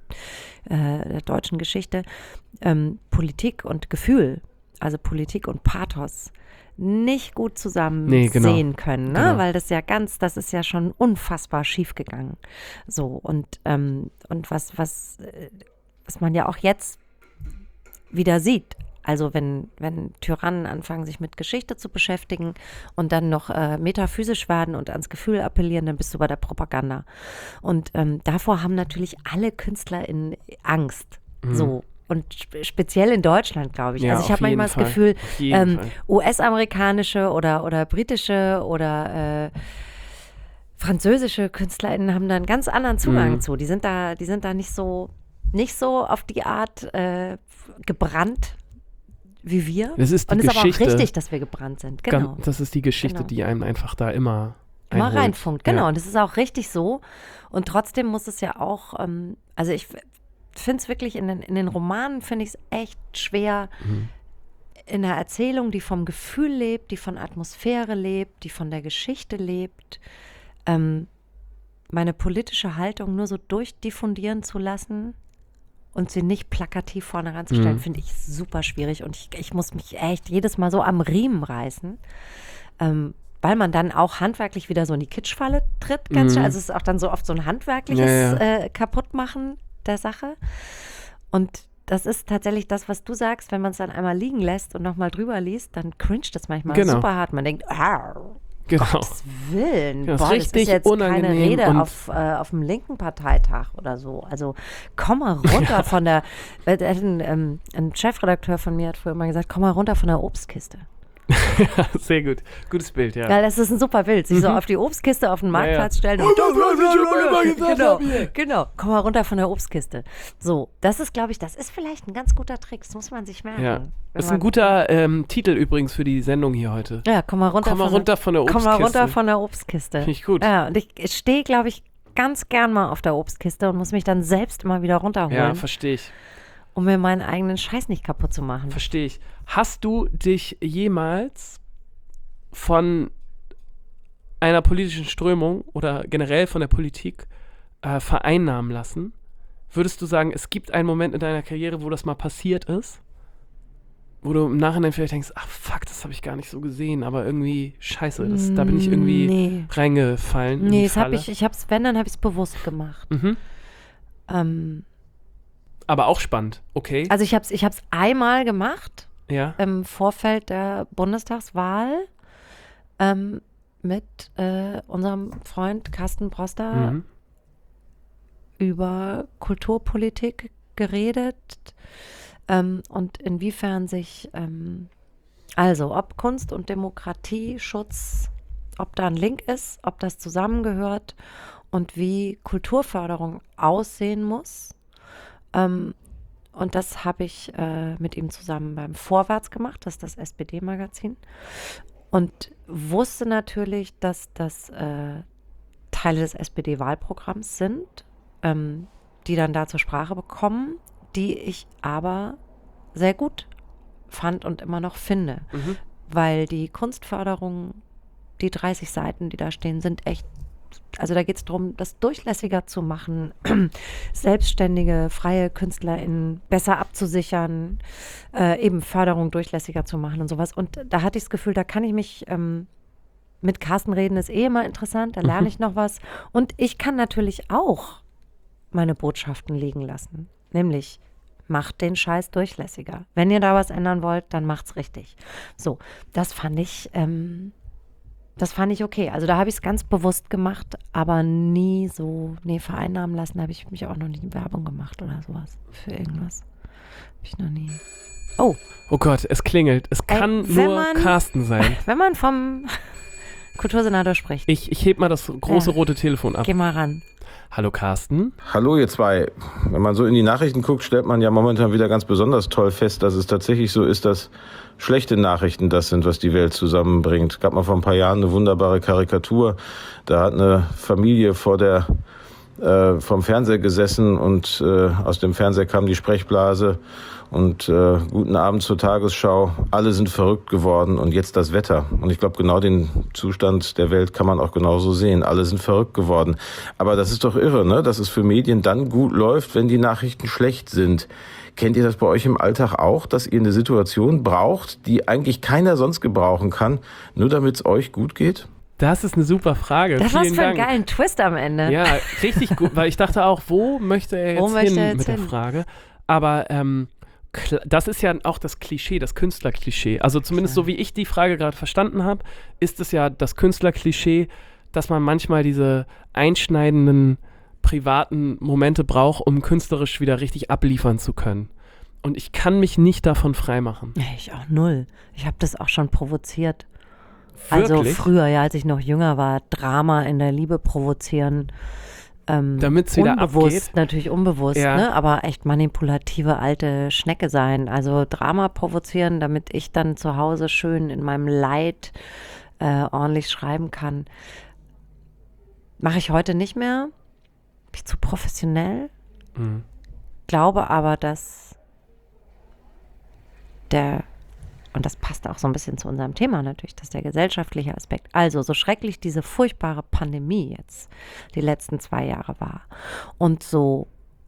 [SPEAKER 1] äh, der deutschen Geschichte, ähm, Politik und Gefühl, also Politik und Pathos, nicht gut zusammen
[SPEAKER 2] Nee, genau.
[SPEAKER 1] sehen können, ne?
[SPEAKER 2] Genau.
[SPEAKER 1] Weil das ja ganz, das ist ja schon unfassbar schief gegangen. So, und, ähm, und was, was, äh, was man ja auch jetzt wieder sieht, Also wenn, wenn Tyrannen anfangen, sich mit Geschichte zu beschäftigen und dann noch äh, metaphysisch werden und ans Gefühl appellieren, dann bist du bei der Propaganda. Und ähm, davor haben natürlich alle KünstlerInnen Angst.
[SPEAKER 2] Mhm.
[SPEAKER 1] So. Und spe- speziell in Deutschland, glaube ich.
[SPEAKER 2] Ja,
[SPEAKER 1] also ich
[SPEAKER 2] auf
[SPEAKER 1] habe manchmal
[SPEAKER 2] jeden
[SPEAKER 1] das Gefühl,
[SPEAKER 2] Auf jeden
[SPEAKER 1] ähm,
[SPEAKER 2] Fall.
[SPEAKER 1] U S-amerikanische oder, oder britische oder äh, französische KünstlerInnen haben da einen ganz anderen Zugang
[SPEAKER 2] Mhm.
[SPEAKER 1] zu. Die sind da, die sind da nicht so, nicht so auf die Art äh, gebrannt wie wir.
[SPEAKER 2] Das ist die
[SPEAKER 1] Und es ist aber auch
[SPEAKER 2] Geschichte.
[SPEAKER 1] richtig, dass wir gebrannt sind. Genau.
[SPEAKER 2] Ganz, das ist die Geschichte,
[SPEAKER 1] Genau.
[SPEAKER 2] die einem einfach da immer
[SPEAKER 1] Immer
[SPEAKER 2] einholt.
[SPEAKER 1] reinfunkt, genau.
[SPEAKER 2] Ja.
[SPEAKER 1] Und das ist auch richtig so. Und trotzdem muss es ja auch, ähm, also ich finde es wirklich, in den, in den Romanen finde ich es echt schwer,
[SPEAKER 2] Mhm.
[SPEAKER 1] in einer Erzählung, die vom Gefühl lebt, die von Atmosphäre lebt, die von der Geschichte lebt, ähm, meine politische Haltung nur so durchdiffundieren zu lassen und sie nicht plakativ vorne ranzustellen,
[SPEAKER 2] Mhm.
[SPEAKER 1] finde ich super schwierig. Und ich, ich muss mich echt jedes Mal so am Riemen reißen, ähm, weil man dann auch handwerklich wieder so in die Kitschfalle tritt. Ganz
[SPEAKER 2] Mhm.
[SPEAKER 1] schnell. Also es ist auch dann so oft so ein handwerkliches
[SPEAKER 2] Ja, ja.
[SPEAKER 1] Äh, Kaputtmachen der Sache. Und das ist tatsächlich das, was du sagst, wenn man es dann einmal liegen lässt und nochmal drüber liest, dann cringet das manchmal
[SPEAKER 2] Genau.
[SPEAKER 1] super hart. Man denkt, ah,
[SPEAKER 2] Genau.
[SPEAKER 1] Gottes Willen,
[SPEAKER 2] Ja, ist
[SPEAKER 1] boah, das
[SPEAKER 2] richtig
[SPEAKER 1] ist jetzt keine
[SPEAKER 2] unangenehm
[SPEAKER 1] Rede
[SPEAKER 2] und-
[SPEAKER 1] auf, äh, auf dem linken Parteitag oder so. Also komm mal runter von der, äh, ein, ähm, ein Chefredakteur von mir hat früher immer gesagt, komm mal runter von der Obstkiste.
[SPEAKER 2] Sehr gut. Gutes Bild, ja.
[SPEAKER 1] Weil das ist ein super Bild, sich so auf die Obstkiste auf den Marktplatz stellen und
[SPEAKER 2] das, was ich schon immer gesagt
[SPEAKER 1] genau,
[SPEAKER 2] habe hier.
[SPEAKER 1] genau, komm mal runter von der Obstkiste. So, das ist, glaube ich, das ist vielleicht ein ganz guter Trick, das muss man sich merken.
[SPEAKER 2] Ja.
[SPEAKER 1] Wenn
[SPEAKER 2] Das ist
[SPEAKER 1] man-
[SPEAKER 2] ein guter ähm, Titel übrigens für die Sendung hier heute.
[SPEAKER 1] Ja, komm mal runter,
[SPEAKER 2] Komm mal
[SPEAKER 1] von,
[SPEAKER 2] runter von der
[SPEAKER 1] komm mal
[SPEAKER 2] Obstkiste.
[SPEAKER 1] runter von der Obstkiste.
[SPEAKER 2] Finde ich gut.
[SPEAKER 1] Ja, und ich, ich stehe, glaube ich, ganz gern mal auf der Obstkiste und muss mich dann selbst immer wieder runterholen,
[SPEAKER 2] Ja, verstehe ich.
[SPEAKER 1] um mir meinen eigenen Scheiß nicht kaputt zu machen.
[SPEAKER 2] Verstehe ich. Hast du dich jemals von einer politischen Strömung oder generell von der Politik äh, vereinnahmen lassen? Würdest du sagen, es gibt einen Moment in deiner Karriere, wo das mal passiert ist? Wo du im Nachhinein vielleicht denkst, ach fuck, das habe ich gar nicht so gesehen, aber irgendwie scheiße, das, da bin ich irgendwie
[SPEAKER 1] Nee,
[SPEAKER 2] reingefallen. in
[SPEAKER 1] nee
[SPEAKER 2] die
[SPEAKER 1] das habe
[SPEAKER 2] Falle.
[SPEAKER 1] ich, ich habe es, wenn, dann habe ich es bewusst gemacht.
[SPEAKER 2] Mhm.
[SPEAKER 1] Ähm,
[SPEAKER 2] Aber auch spannend, okay.
[SPEAKER 1] also ich habe es ich hab's einmal gemacht,
[SPEAKER 2] ja.
[SPEAKER 1] im Vorfeld der Bundestagswahl, ähm, mit äh, unserem Freund Carsten Broster
[SPEAKER 2] Mhm.
[SPEAKER 1] über Kulturpolitik geredet ähm, und inwiefern sich, ähm, also ob Kunst und Demokratieschutz, ob da ein Link ist, ob das zusammengehört und wie Kulturförderung aussehen muss. Ähm, und das habe ich äh, mit ihm zusammen beim Vorwärts gemacht, das ist das S P D-Magazin. Und wusste natürlich, dass das äh, Teile des S P D-Wahlprogramms sind, ähm, die dann da zur Sprache bekommen, die ich aber sehr gut fand und immer noch finde.
[SPEAKER 2] Mhm.
[SPEAKER 1] Weil die Kunstförderung, die dreißig Seiten, die da stehen, sind echt, also da geht es darum, das durchlässiger zu machen, selbstständige, freie KünstlerInnen besser abzusichern, äh, eben Förderung durchlässiger zu machen und sowas. Und da hatte ich das Gefühl, da kann ich mich ähm, mit Carsten reden, ist eh immer interessant, da lerne ich noch was. Und ich kann natürlich auch meine Botschaften liegen lassen, nämlich macht den Scheiß durchlässiger. Wenn ihr da was ändern wollt, dann macht's richtig. So, das fand ich, ähm, das fand ich okay. Also da habe ich es ganz bewusst gemacht, aber nie so, nee, vereinnahmen lassen habe ich mich auch noch nicht in Werbung gemacht oder sowas für irgendwas. Habe ich noch nie. Oh,
[SPEAKER 2] Oh Gott, es klingelt. Es
[SPEAKER 1] Ey,
[SPEAKER 2] kann
[SPEAKER 1] wenn
[SPEAKER 2] nur
[SPEAKER 1] man-
[SPEAKER 2] Carsten sein.
[SPEAKER 1] wenn man vom Kultursenator spricht,
[SPEAKER 2] Ich, ich heb mal das große
[SPEAKER 1] Ja.
[SPEAKER 2] rote Telefon ab.
[SPEAKER 1] geh mal ran.
[SPEAKER 2] Hallo Carsten.
[SPEAKER 4] Hallo ihr zwei. Wenn man so in die Nachrichten guckt, stellt man ja momentan wieder ganz besonders toll fest, dass es tatsächlich so ist, dass schlechte Nachrichten das sind, was die Welt zusammenbringt. Es gab mal vor ein paar Jahren eine wunderbare Karikatur. Da hat eine Familie vor der äh, vom Fernseher gesessen und äh, aus dem Fernseher kam die Sprechblase und äh, guten Abend zur Tagesschau. Alle sind verrückt geworden und jetzt das Wetter. Und ich glaube, genau den Zustand der Welt kann man auch genauso sehen. Alle sind verrückt geworden. Aber das ist doch irre, ne? Dass es für Medien dann gut läuft, wenn die Nachrichten schlecht sind. Kennt ihr das bei euch im Alltag auch, dass ihr eine Situation braucht, die eigentlich keiner sonst gebrauchen kann, nur damit es euch gut geht?
[SPEAKER 2] Das ist eine super Frage.
[SPEAKER 1] Das war's
[SPEAKER 2] Vielen
[SPEAKER 1] für einen
[SPEAKER 2] Dank.
[SPEAKER 1] geilen Twist am Ende.
[SPEAKER 2] Ja, richtig gut, weil ich dachte auch, wo möchte er jetzt
[SPEAKER 1] Wo möchte
[SPEAKER 2] hin
[SPEAKER 1] er jetzt
[SPEAKER 2] mit der
[SPEAKER 1] hin?
[SPEAKER 2] Frage? Aber ähm, kl- das ist ja auch das Klischee, das Künstlerklischee. Also zumindest
[SPEAKER 1] Klar.
[SPEAKER 2] so wie ich die Frage gerade verstanden habe, ist es ja das Künstlerklischee, dass man manchmal diese einschneidenden privaten Momente braucht, um künstlerisch wieder richtig abliefern zu können. Und ich kann mich nicht davon freimachen.
[SPEAKER 1] Ja, ich auch null. Ich habe das auch schon provoziert. Also
[SPEAKER 2] Wirklich?
[SPEAKER 1] früher, ja, als ich noch jünger war, Drama in der Liebe provozieren. Ähm,
[SPEAKER 2] Damit's wieder
[SPEAKER 1] unbewusst,
[SPEAKER 2] abgeht?
[SPEAKER 1] natürlich unbewusst,
[SPEAKER 2] Ja.
[SPEAKER 1] ne? Aber echt manipulative alte Schnecke sein. Also Drama provozieren, damit ich dann zu Hause schön in meinem Leid äh, ordentlich schreiben kann. Mache ich heute nicht mehr. Bin ich zu professionell.
[SPEAKER 2] Mhm.
[SPEAKER 1] Glaube aber, dass der, und das passt auch so ein bisschen zu unserem Thema natürlich, dass der gesellschaftliche Aspekt, also so schrecklich diese furchtbare Pandemie jetzt die letzten zwei Jahre war und so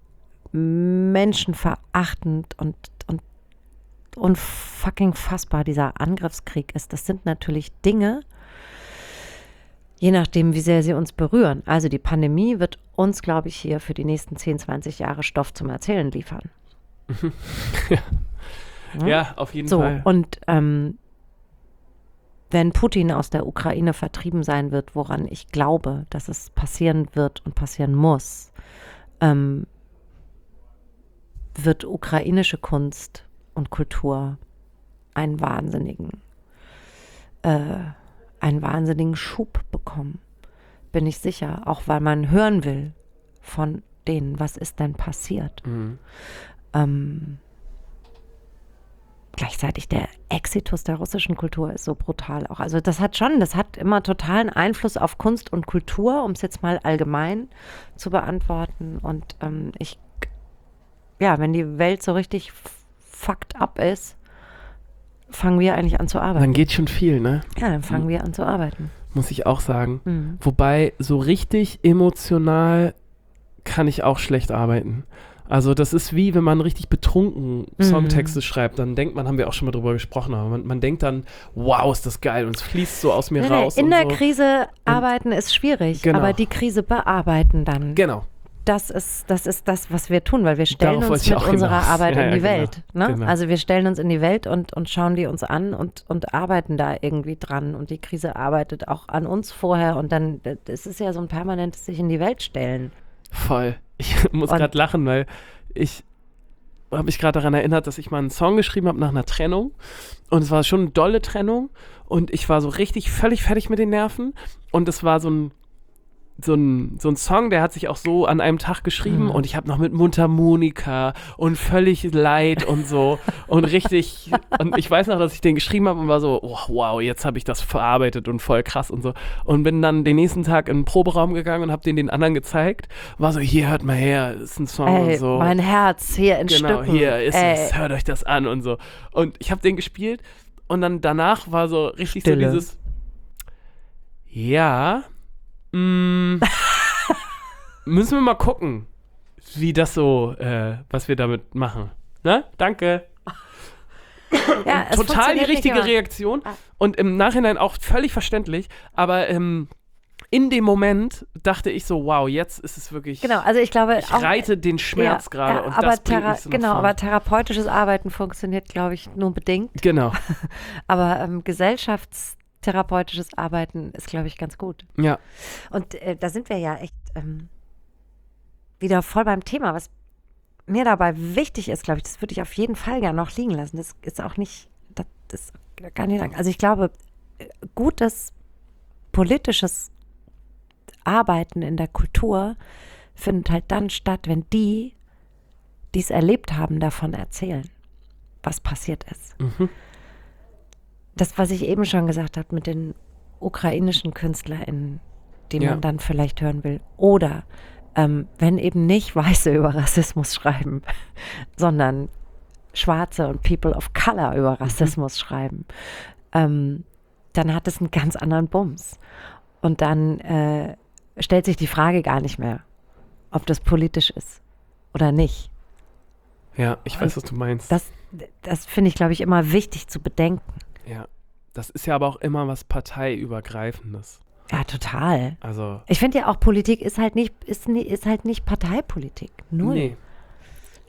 [SPEAKER 1] menschenverachtend und, und, und fucking fassbar dieser Angriffskrieg ist, das sind natürlich Dinge, je nachdem, wie sehr sie uns berühren. Also die Pandemie wird uns, glaube ich, hier für die nächsten zehn, zwanzig Jahre Stoff zum Erzählen liefern.
[SPEAKER 2] ja.
[SPEAKER 1] Ja?
[SPEAKER 2] ja, auf jeden
[SPEAKER 1] So,
[SPEAKER 2] Fall.
[SPEAKER 1] und ähm, wenn Putin aus der Ukraine vertrieben sein wird, woran ich glaube, dass es passieren wird und passieren muss, ähm, wird ukrainische Kunst und Kultur einen wahnsinnigen, äh, einen wahnsinnigen Schub bekommen. Bin ich sicher, auch weil man hören will von denen, was ist denn passiert.
[SPEAKER 2] Mhm.
[SPEAKER 1] Ähm, Gleichzeitig der Exitus der russischen Kultur ist so brutal auch. Also das hat schon, das hat immer totalen Einfluss auf Kunst und Kultur, um es jetzt mal allgemein zu beantworten. Und ähm, ich, ja, wenn die Welt so richtig fucked up ist, fangen wir eigentlich an zu arbeiten.
[SPEAKER 2] Dann geht schon viel, ne?
[SPEAKER 1] Ja, dann fangen wir an zu arbeiten.
[SPEAKER 2] Muss ich auch sagen.
[SPEAKER 1] Mhm.
[SPEAKER 2] Wobei, so richtig emotional kann ich auch schlecht arbeiten. Also das ist wie, wenn man richtig betrunken Songtexte
[SPEAKER 1] Mhm.
[SPEAKER 2] schreibt, dann denkt man, haben wir auch schon mal drüber gesprochen, aber man, man denkt dann, wow, ist das geil und es fließt so aus mir
[SPEAKER 1] Nee, nee,
[SPEAKER 2] raus.
[SPEAKER 1] in
[SPEAKER 2] und
[SPEAKER 1] der
[SPEAKER 2] so.
[SPEAKER 1] Krise arbeiten ist schwierig,
[SPEAKER 2] Genau.
[SPEAKER 1] aber die Krise bearbeiten dann.
[SPEAKER 2] Genau.
[SPEAKER 1] Das ist, das ist das, was wir tun, weil wir stellen
[SPEAKER 2] Darauf
[SPEAKER 1] uns
[SPEAKER 2] wollte ich
[SPEAKER 1] mit
[SPEAKER 2] auch
[SPEAKER 1] unserer
[SPEAKER 2] hinaus.
[SPEAKER 1] Arbeit
[SPEAKER 2] Ja,
[SPEAKER 1] in
[SPEAKER 2] ja,
[SPEAKER 1] die
[SPEAKER 2] genau.
[SPEAKER 1] Welt. Ne?
[SPEAKER 2] Genau.
[SPEAKER 1] Also wir stellen uns in die Welt und, und schauen die uns an und, und arbeiten da irgendwie dran. Und die Krise arbeitet auch an uns vorher. Und dann, es ist ja so ein permanentes sich in die Welt stellen.
[SPEAKER 2] Voll. Ich muss
[SPEAKER 1] Und-
[SPEAKER 2] gerade lachen, weil ich habe mich gerade daran erinnert, dass ich mal einen Song geschrieben habe nach einer Trennung und es war schon eine dolle Trennung und ich war so richtig völlig fertig mit den Nerven und es war so ein so ein, so ein Song, der hat sich auch so an einem Tag geschrieben
[SPEAKER 1] Mhm.
[SPEAKER 2] und ich habe noch mit Mundharmonika und völlig leid und so und richtig, und ich weiß noch, dass ich den geschrieben habe und war so, oh, wow, jetzt habe ich das verarbeitet und voll krass und so und bin dann den nächsten Tag in den Proberaum gegangen und habe den den anderen gezeigt, war so, hier, hört mal her, das ist ein Song
[SPEAKER 1] Ey,
[SPEAKER 2] und so.
[SPEAKER 1] mein Herz hier in
[SPEAKER 2] Genau,
[SPEAKER 1] Stücken.
[SPEAKER 2] hier ist
[SPEAKER 1] Ey.
[SPEAKER 2] es, hört euch das an und so. Und ich habe den gespielt und dann danach war so richtig
[SPEAKER 1] Stille.
[SPEAKER 2] so dieses, ja, mh, müssen wir mal gucken, wie das so, äh, was wir damit machen. Ne? Danke.
[SPEAKER 1] Ja, es
[SPEAKER 2] Total die
[SPEAKER 1] funktioniert nicht
[SPEAKER 2] richtige
[SPEAKER 1] immer.
[SPEAKER 2] Reaktion
[SPEAKER 1] Ah.
[SPEAKER 2] und im Nachhinein auch völlig verständlich, aber ähm, in dem Moment dachte ich so, wow, jetzt ist es wirklich,
[SPEAKER 1] Genau, also ich glaube
[SPEAKER 2] ich
[SPEAKER 1] auch,
[SPEAKER 2] reite den Schmerz
[SPEAKER 1] ja,
[SPEAKER 2] gerade
[SPEAKER 1] ja,
[SPEAKER 2] und
[SPEAKER 1] aber
[SPEAKER 2] das bringt
[SPEAKER 1] thera-
[SPEAKER 2] mich so nach
[SPEAKER 1] Genau,
[SPEAKER 2] vorne.
[SPEAKER 1] aber therapeutisches Arbeiten funktioniert, glaube ich, nur bedingt.
[SPEAKER 2] Genau,
[SPEAKER 1] Aber ähm, gesellschaftstherapeutisches Arbeiten ist, glaube ich, ganz gut.
[SPEAKER 2] ja.
[SPEAKER 1] Und äh, da sind wir ja echt ähm, wieder voll beim Thema. Was mir dabei wichtig ist, glaube ich, das würde ich auf jeden Fall gerne noch liegen lassen. Das ist auch nicht, das ist gar nicht lang. Also ich glaube, äh, gutes politisches Arbeiten in der Kultur findet halt dann statt, wenn die, die es erlebt haben, davon erzählen, was passiert ist.
[SPEAKER 2] Mhm.
[SPEAKER 1] Das, was ich eben schon gesagt habe mit den ukrainischen KünstlerInnen, die
[SPEAKER 2] Ja.
[SPEAKER 1] man dann vielleicht hören will. Oder ähm, wenn eben nicht Weiße über Rassismus schreiben, sondern Schwarze und People of Color über Rassismus schreiben, ähm, dann hat es einen ganz anderen Bums. Und dann äh, stellt sich die Frage gar nicht mehr, ob das politisch ist oder nicht.
[SPEAKER 2] Ja, ich weiß, was du meinst.
[SPEAKER 1] Das, das finde ich, glaube ich, immer wichtig zu bedenken.
[SPEAKER 2] Ja, das ist ja aber auch immer was Parteiübergreifendes.
[SPEAKER 1] Ja, total.
[SPEAKER 2] Also,
[SPEAKER 1] Ich finde ja auch, Politik ist halt nicht, ist, nie- ist halt nicht Parteipolitik. Null.
[SPEAKER 2] nee.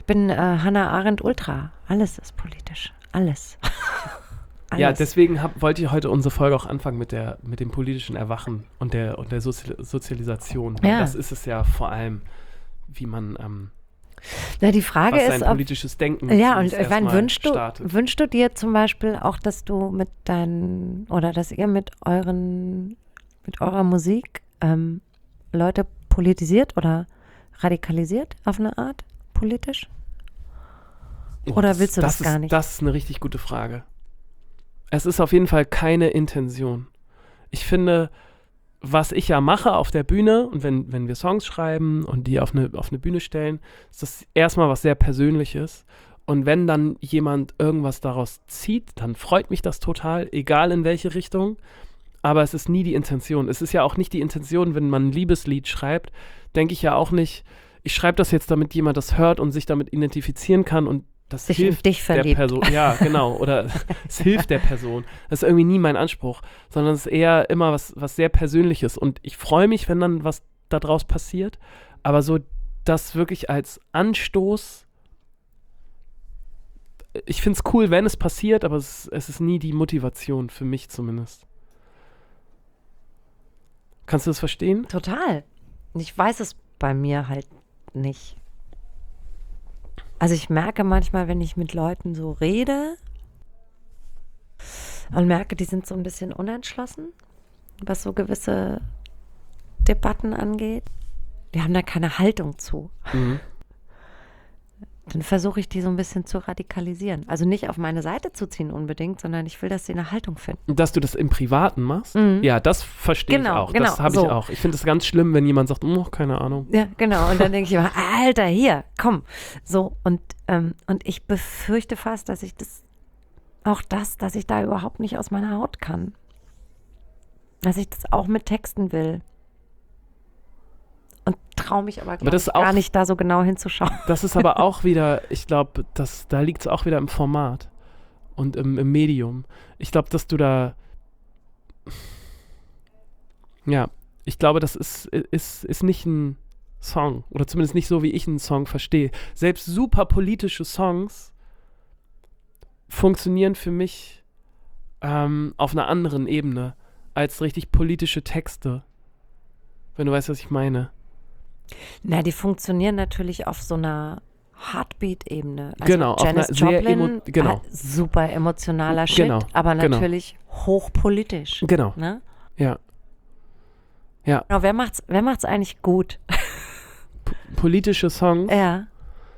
[SPEAKER 1] bin äh, Hannah Arendt Ultra. Alles ist politisch. Alles. Alles.
[SPEAKER 2] Ja, deswegen hab, wollte ich heute unsere Folge auch anfangen mit, der, mit dem politischen Erwachen und der, und der Sozi- Sozialisation.
[SPEAKER 1] Ja.
[SPEAKER 2] Das ist es ja vor allem, wie man ähm,
[SPEAKER 1] Na, die Frage
[SPEAKER 2] was
[SPEAKER 1] ist,
[SPEAKER 2] sein
[SPEAKER 1] ob,
[SPEAKER 2] politisches Denken
[SPEAKER 1] ja, und
[SPEAKER 2] zumindest
[SPEAKER 1] ich meine,
[SPEAKER 2] erstmal
[SPEAKER 1] wünschst du,
[SPEAKER 2] startet.
[SPEAKER 1] wünschst du dir zum Beispiel auch, dass du mit deinen, oder dass ihr mit euren, mit eurer Musik ähm, Leute politisiert oder radikalisiert auf eine Art politisch?
[SPEAKER 2] Oh,
[SPEAKER 1] Oder willst du das,
[SPEAKER 2] ist,
[SPEAKER 1] gar nicht?
[SPEAKER 2] Das ist eine richtig gute Frage. Es ist auf jeden Fall keine Intention. Ich finde, was ich ja mache auf der Bühne und wenn, wenn wir Songs schreiben und die auf eine, auf eine Bühne stellen, ist das erstmal was sehr Persönliches. Und wenn dann jemand irgendwas daraus zieht, dann freut mich das total, egal in welche Richtung. Aber es ist nie die Intention. Es ist ja auch nicht die Intention, wenn man ein Liebeslied schreibt, denke ich ja auch nicht, ich schreibe das jetzt, damit jemand das hört und sich damit identifizieren kann und das
[SPEAKER 1] Sich in
[SPEAKER 2] hilft
[SPEAKER 1] dich
[SPEAKER 2] der
[SPEAKER 1] verliebt.
[SPEAKER 2] Person. Ja, genau. Oder es hilft der Person. Das ist irgendwie nie mein Anspruch, sondern es ist eher immer was, was sehr Persönliches. Und ich freue mich, wenn dann was daraus passiert. Aber so das wirklich als Anstoß, ich finde es cool, wenn es passiert, aber es, es ist nie die Motivation, für mich zumindest. Kannst du das verstehen?
[SPEAKER 1] Total. Ich weiß es bei mir halt nicht. Also ich merke manchmal, wenn ich mit Leuten so rede und merke, die sind so ein bisschen unentschlossen, was so gewisse Debatten angeht. Die haben da keine Haltung zu.
[SPEAKER 2] Mhm.
[SPEAKER 1] Dann versuche ich, die so ein bisschen zu radikalisieren. Also nicht auf meine Seite zu ziehen unbedingt, sondern ich will, dass sie eine Haltung finden.
[SPEAKER 2] Dass du das im Privaten machst?
[SPEAKER 1] Mhm.
[SPEAKER 2] Ja, das verstehe
[SPEAKER 1] Genau,
[SPEAKER 2] ich auch.
[SPEAKER 1] genau,
[SPEAKER 2] Das habe
[SPEAKER 1] so.
[SPEAKER 2] ich auch. Ich finde es ganz schlimm, wenn jemand sagt, oh, keine Ahnung.
[SPEAKER 1] Ja, genau. Und dann denke ich immer, Alter, hier, komm. So, und, ähm, und ich befürchte fast, dass ich das, auch das, dass ich da überhaupt nicht aus meiner Haut kann. Dass ich das auch mit Texten will. Und traue mich aber, glaub
[SPEAKER 2] das
[SPEAKER 1] ich,
[SPEAKER 2] ist auch-
[SPEAKER 1] gar nicht da so genau hinzuschauen.
[SPEAKER 2] Das ist aber auch wieder, ich glaube, da liegt es auch wieder im Format und im, im Medium. Ich glaube, dass du da, ja, ich glaube, das ist, ist, ist nicht ein Song oder zumindest nicht so, wie ich einen Song verstehe. Selbst super politische Songs funktionieren für mich ähm, auf einer anderen Ebene als richtig politische Texte. Wenn du weißt, was ich meine.
[SPEAKER 1] Na, die funktionieren natürlich auf so einer Heartbeat-Ebene. Also
[SPEAKER 2] Genau, auf
[SPEAKER 1] Janis
[SPEAKER 2] einer sehr
[SPEAKER 1] Joplin
[SPEAKER 2] emo- genau.
[SPEAKER 1] hat super emotionaler Shit,
[SPEAKER 2] Genau,
[SPEAKER 1] aber
[SPEAKER 2] genau.
[SPEAKER 1] natürlich hochpolitisch.
[SPEAKER 2] Genau,
[SPEAKER 1] Ne?
[SPEAKER 2] ja. Ja,
[SPEAKER 1] Genau, wer macht's, wer macht's eigentlich gut?
[SPEAKER 2] politische Songs.
[SPEAKER 1] Ja.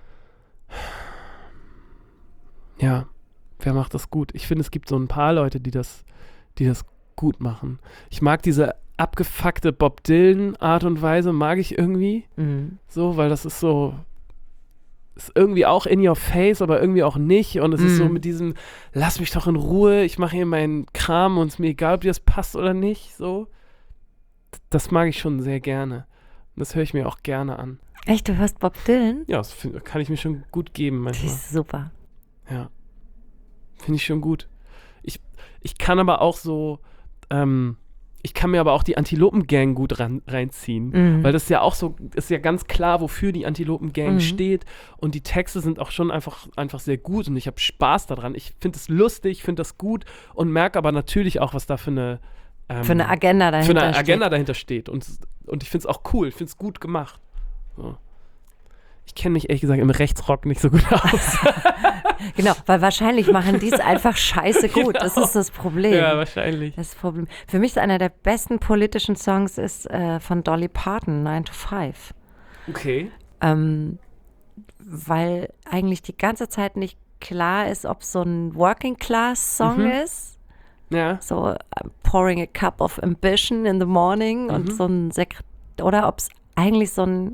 [SPEAKER 2] Ja, wer macht das gut? Ich finde, es gibt so ein paar Leute, die das, die das gut machen. Ich mag diese abgefuckte Bob Dylan-Art und Weise, mag ich irgendwie
[SPEAKER 1] Mhm.
[SPEAKER 2] so, weil das ist so, ist irgendwie auch in your face, aber irgendwie auch nicht. Und es ist so
[SPEAKER 1] Mhm.
[SPEAKER 2] mit diesem, lass mich doch in Ruhe, ich mache hier meinen Kram und es ist mir egal, ob dir das passt oder nicht. So, das mag ich schon sehr gerne. Und das höre ich mir auch gerne an.
[SPEAKER 1] Echt, du hörst Bob Dylan?
[SPEAKER 2] Ja, das find, kann ich mir schon gut geben
[SPEAKER 1] Die
[SPEAKER 2] manchmal.
[SPEAKER 1] ist super.
[SPEAKER 2] Ja. Finde ich schon gut. Ich, ich kann aber auch so, ähm, ich kann mir aber auch die Antilopen-Gang gut ran, reinziehen.
[SPEAKER 1] Mhm.
[SPEAKER 2] Weil das ist ja auch so, ist ja ganz klar, wofür die Antilopen-Gang
[SPEAKER 1] Mhm.
[SPEAKER 2] steht. Und die Texte sind auch schon einfach, einfach sehr gut und ich habe Spaß daran. Ich finde es lustig, finde das gut und merke aber natürlich auch, was da für eine, ähm,
[SPEAKER 1] Für eine Agenda dahinter
[SPEAKER 2] für eine
[SPEAKER 1] steht.
[SPEAKER 2] Agenda dahinter steht. Und, und ich finde es auch cool, ich finde es gut gemacht. So. Ich kenne mich ehrlich gesagt im Rechtsrock nicht so gut aus.
[SPEAKER 1] Genau, weil wahrscheinlich machen die es einfach scheiße gut. Das ist das Problem.
[SPEAKER 2] Ja, wahrscheinlich.
[SPEAKER 1] Das Problem. Für mich ist einer der besten politischen Songs ist äh, von Dolly Parton, nine to five.
[SPEAKER 2] Okay.
[SPEAKER 1] Ähm, weil eigentlich die ganze Zeit nicht klar ist, ob so ein Working-Class-Song
[SPEAKER 2] Mhm.
[SPEAKER 1] ist.
[SPEAKER 2] Ja.
[SPEAKER 1] So I'm pouring a cup of ambition in the morning und
[SPEAKER 2] Mhm.
[SPEAKER 1] so ein Sekret oder ob es eigentlich so ein,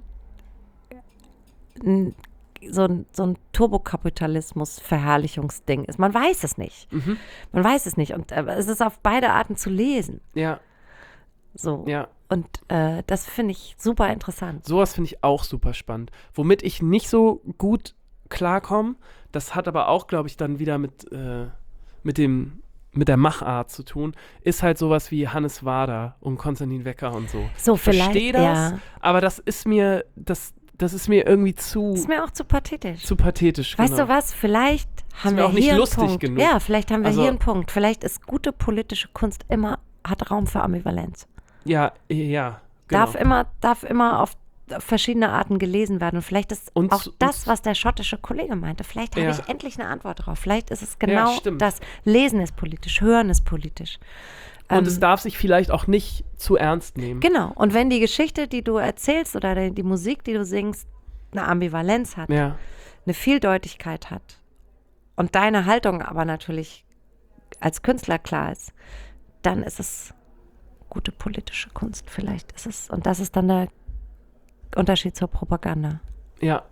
[SPEAKER 1] ein so ein, so ein Turbokapitalismus-Verherrlichungsding ist. Man weiß es nicht.
[SPEAKER 2] Mhm.
[SPEAKER 1] Man weiß es nicht. Und äh, es ist auf beide Arten zu lesen.
[SPEAKER 2] Ja,
[SPEAKER 1] So.
[SPEAKER 2] ja.
[SPEAKER 1] Und äh, das finde ich super interessant.
[SPEAKER 2] Sowas finde ich auch super spannend. Womit ich nicht so gut klarkomme, das hat aber auch, glaube ich, dann wieder mit, äh, mit dem mit der Machart zu tun, ist halt sowas wie Hannes Wader und Konstantin Wecker und so.
[SPEAKER 1] So,
[SPEAKER 2] Ich verstehe
[SPEAKER 1] vielleicht,
[SPEAKER 2] das,
[SPEAKER 1] ja.
[SPEAKER 2] aber das ist mir, das, das ist mir irgendwie zu,
[SPEAKER 1] Das ist mir auch zu pathetisch.
[SPEAKER 2] zu pathetisch.
[SPEAKER 1] Weißt
[SPEAKER 2] genau.
[SPEAKER 1] du was, vielleicht haben
[SPEAKER 2] mir
[SPEAKER 1] wir
[SPEAKER 2] auch nicht
[SPEAKER 1] hier
[SPEAKER 2] lustig
[SPEAKER 1] einen Punkt.
[SPEAKER 2] genug.
[SPEAKER 1] Ja, vielleicht haben wir
[SPEAKER 2] Also-
[SPEAKER 1] hier einen Punkt. Vielleicht ist gute politische Kunst immer, hat Raum für Ambivalenz.
[SPEAKER 2] Ja, ja, genau.
[SPEAKER 1] Darf immer, darf immer auf verschiedene Arten gelesen werden. Und vielleicht ist
[SPEAKER 2] Und
[SPEAKER 1] auch
[SPEAKER 2] zu-
[SPEAKER 1] das, was der schottische Kollege meinte. Vielleicht habe
[SPEAKER 2] Ja.
[SPEAKER 1] ich endlich eine Antwort drauf. Vielleicht ist es genau
[SPEAKER 2] stimmt.
[SPEAKER 1] das. Lesen ist politisch, Hören ist politisch.
[SPEAKER 2] Und
[SPEAKER 1] Ähm,
[SPEAKER 2] es darf sich vielleicht auch nicht zu ernst nehmen.
[SPEAKER 1] Genau. Und wenn die Geschichte, die du erzählst oder die, die Musik, die du singst, eine Ambivalenz hat,
[SPEAKER 2] Ja,
[SPEAKER 1] eine Vieldeutigkeit hat und deine Haltung aber natürlich als Künstler klar ist, dann ist es gute politische Kunst. Vielleicht ist es, und das ist dann der Unterschied zur Propaganda.
[SPEAKER 2] ja.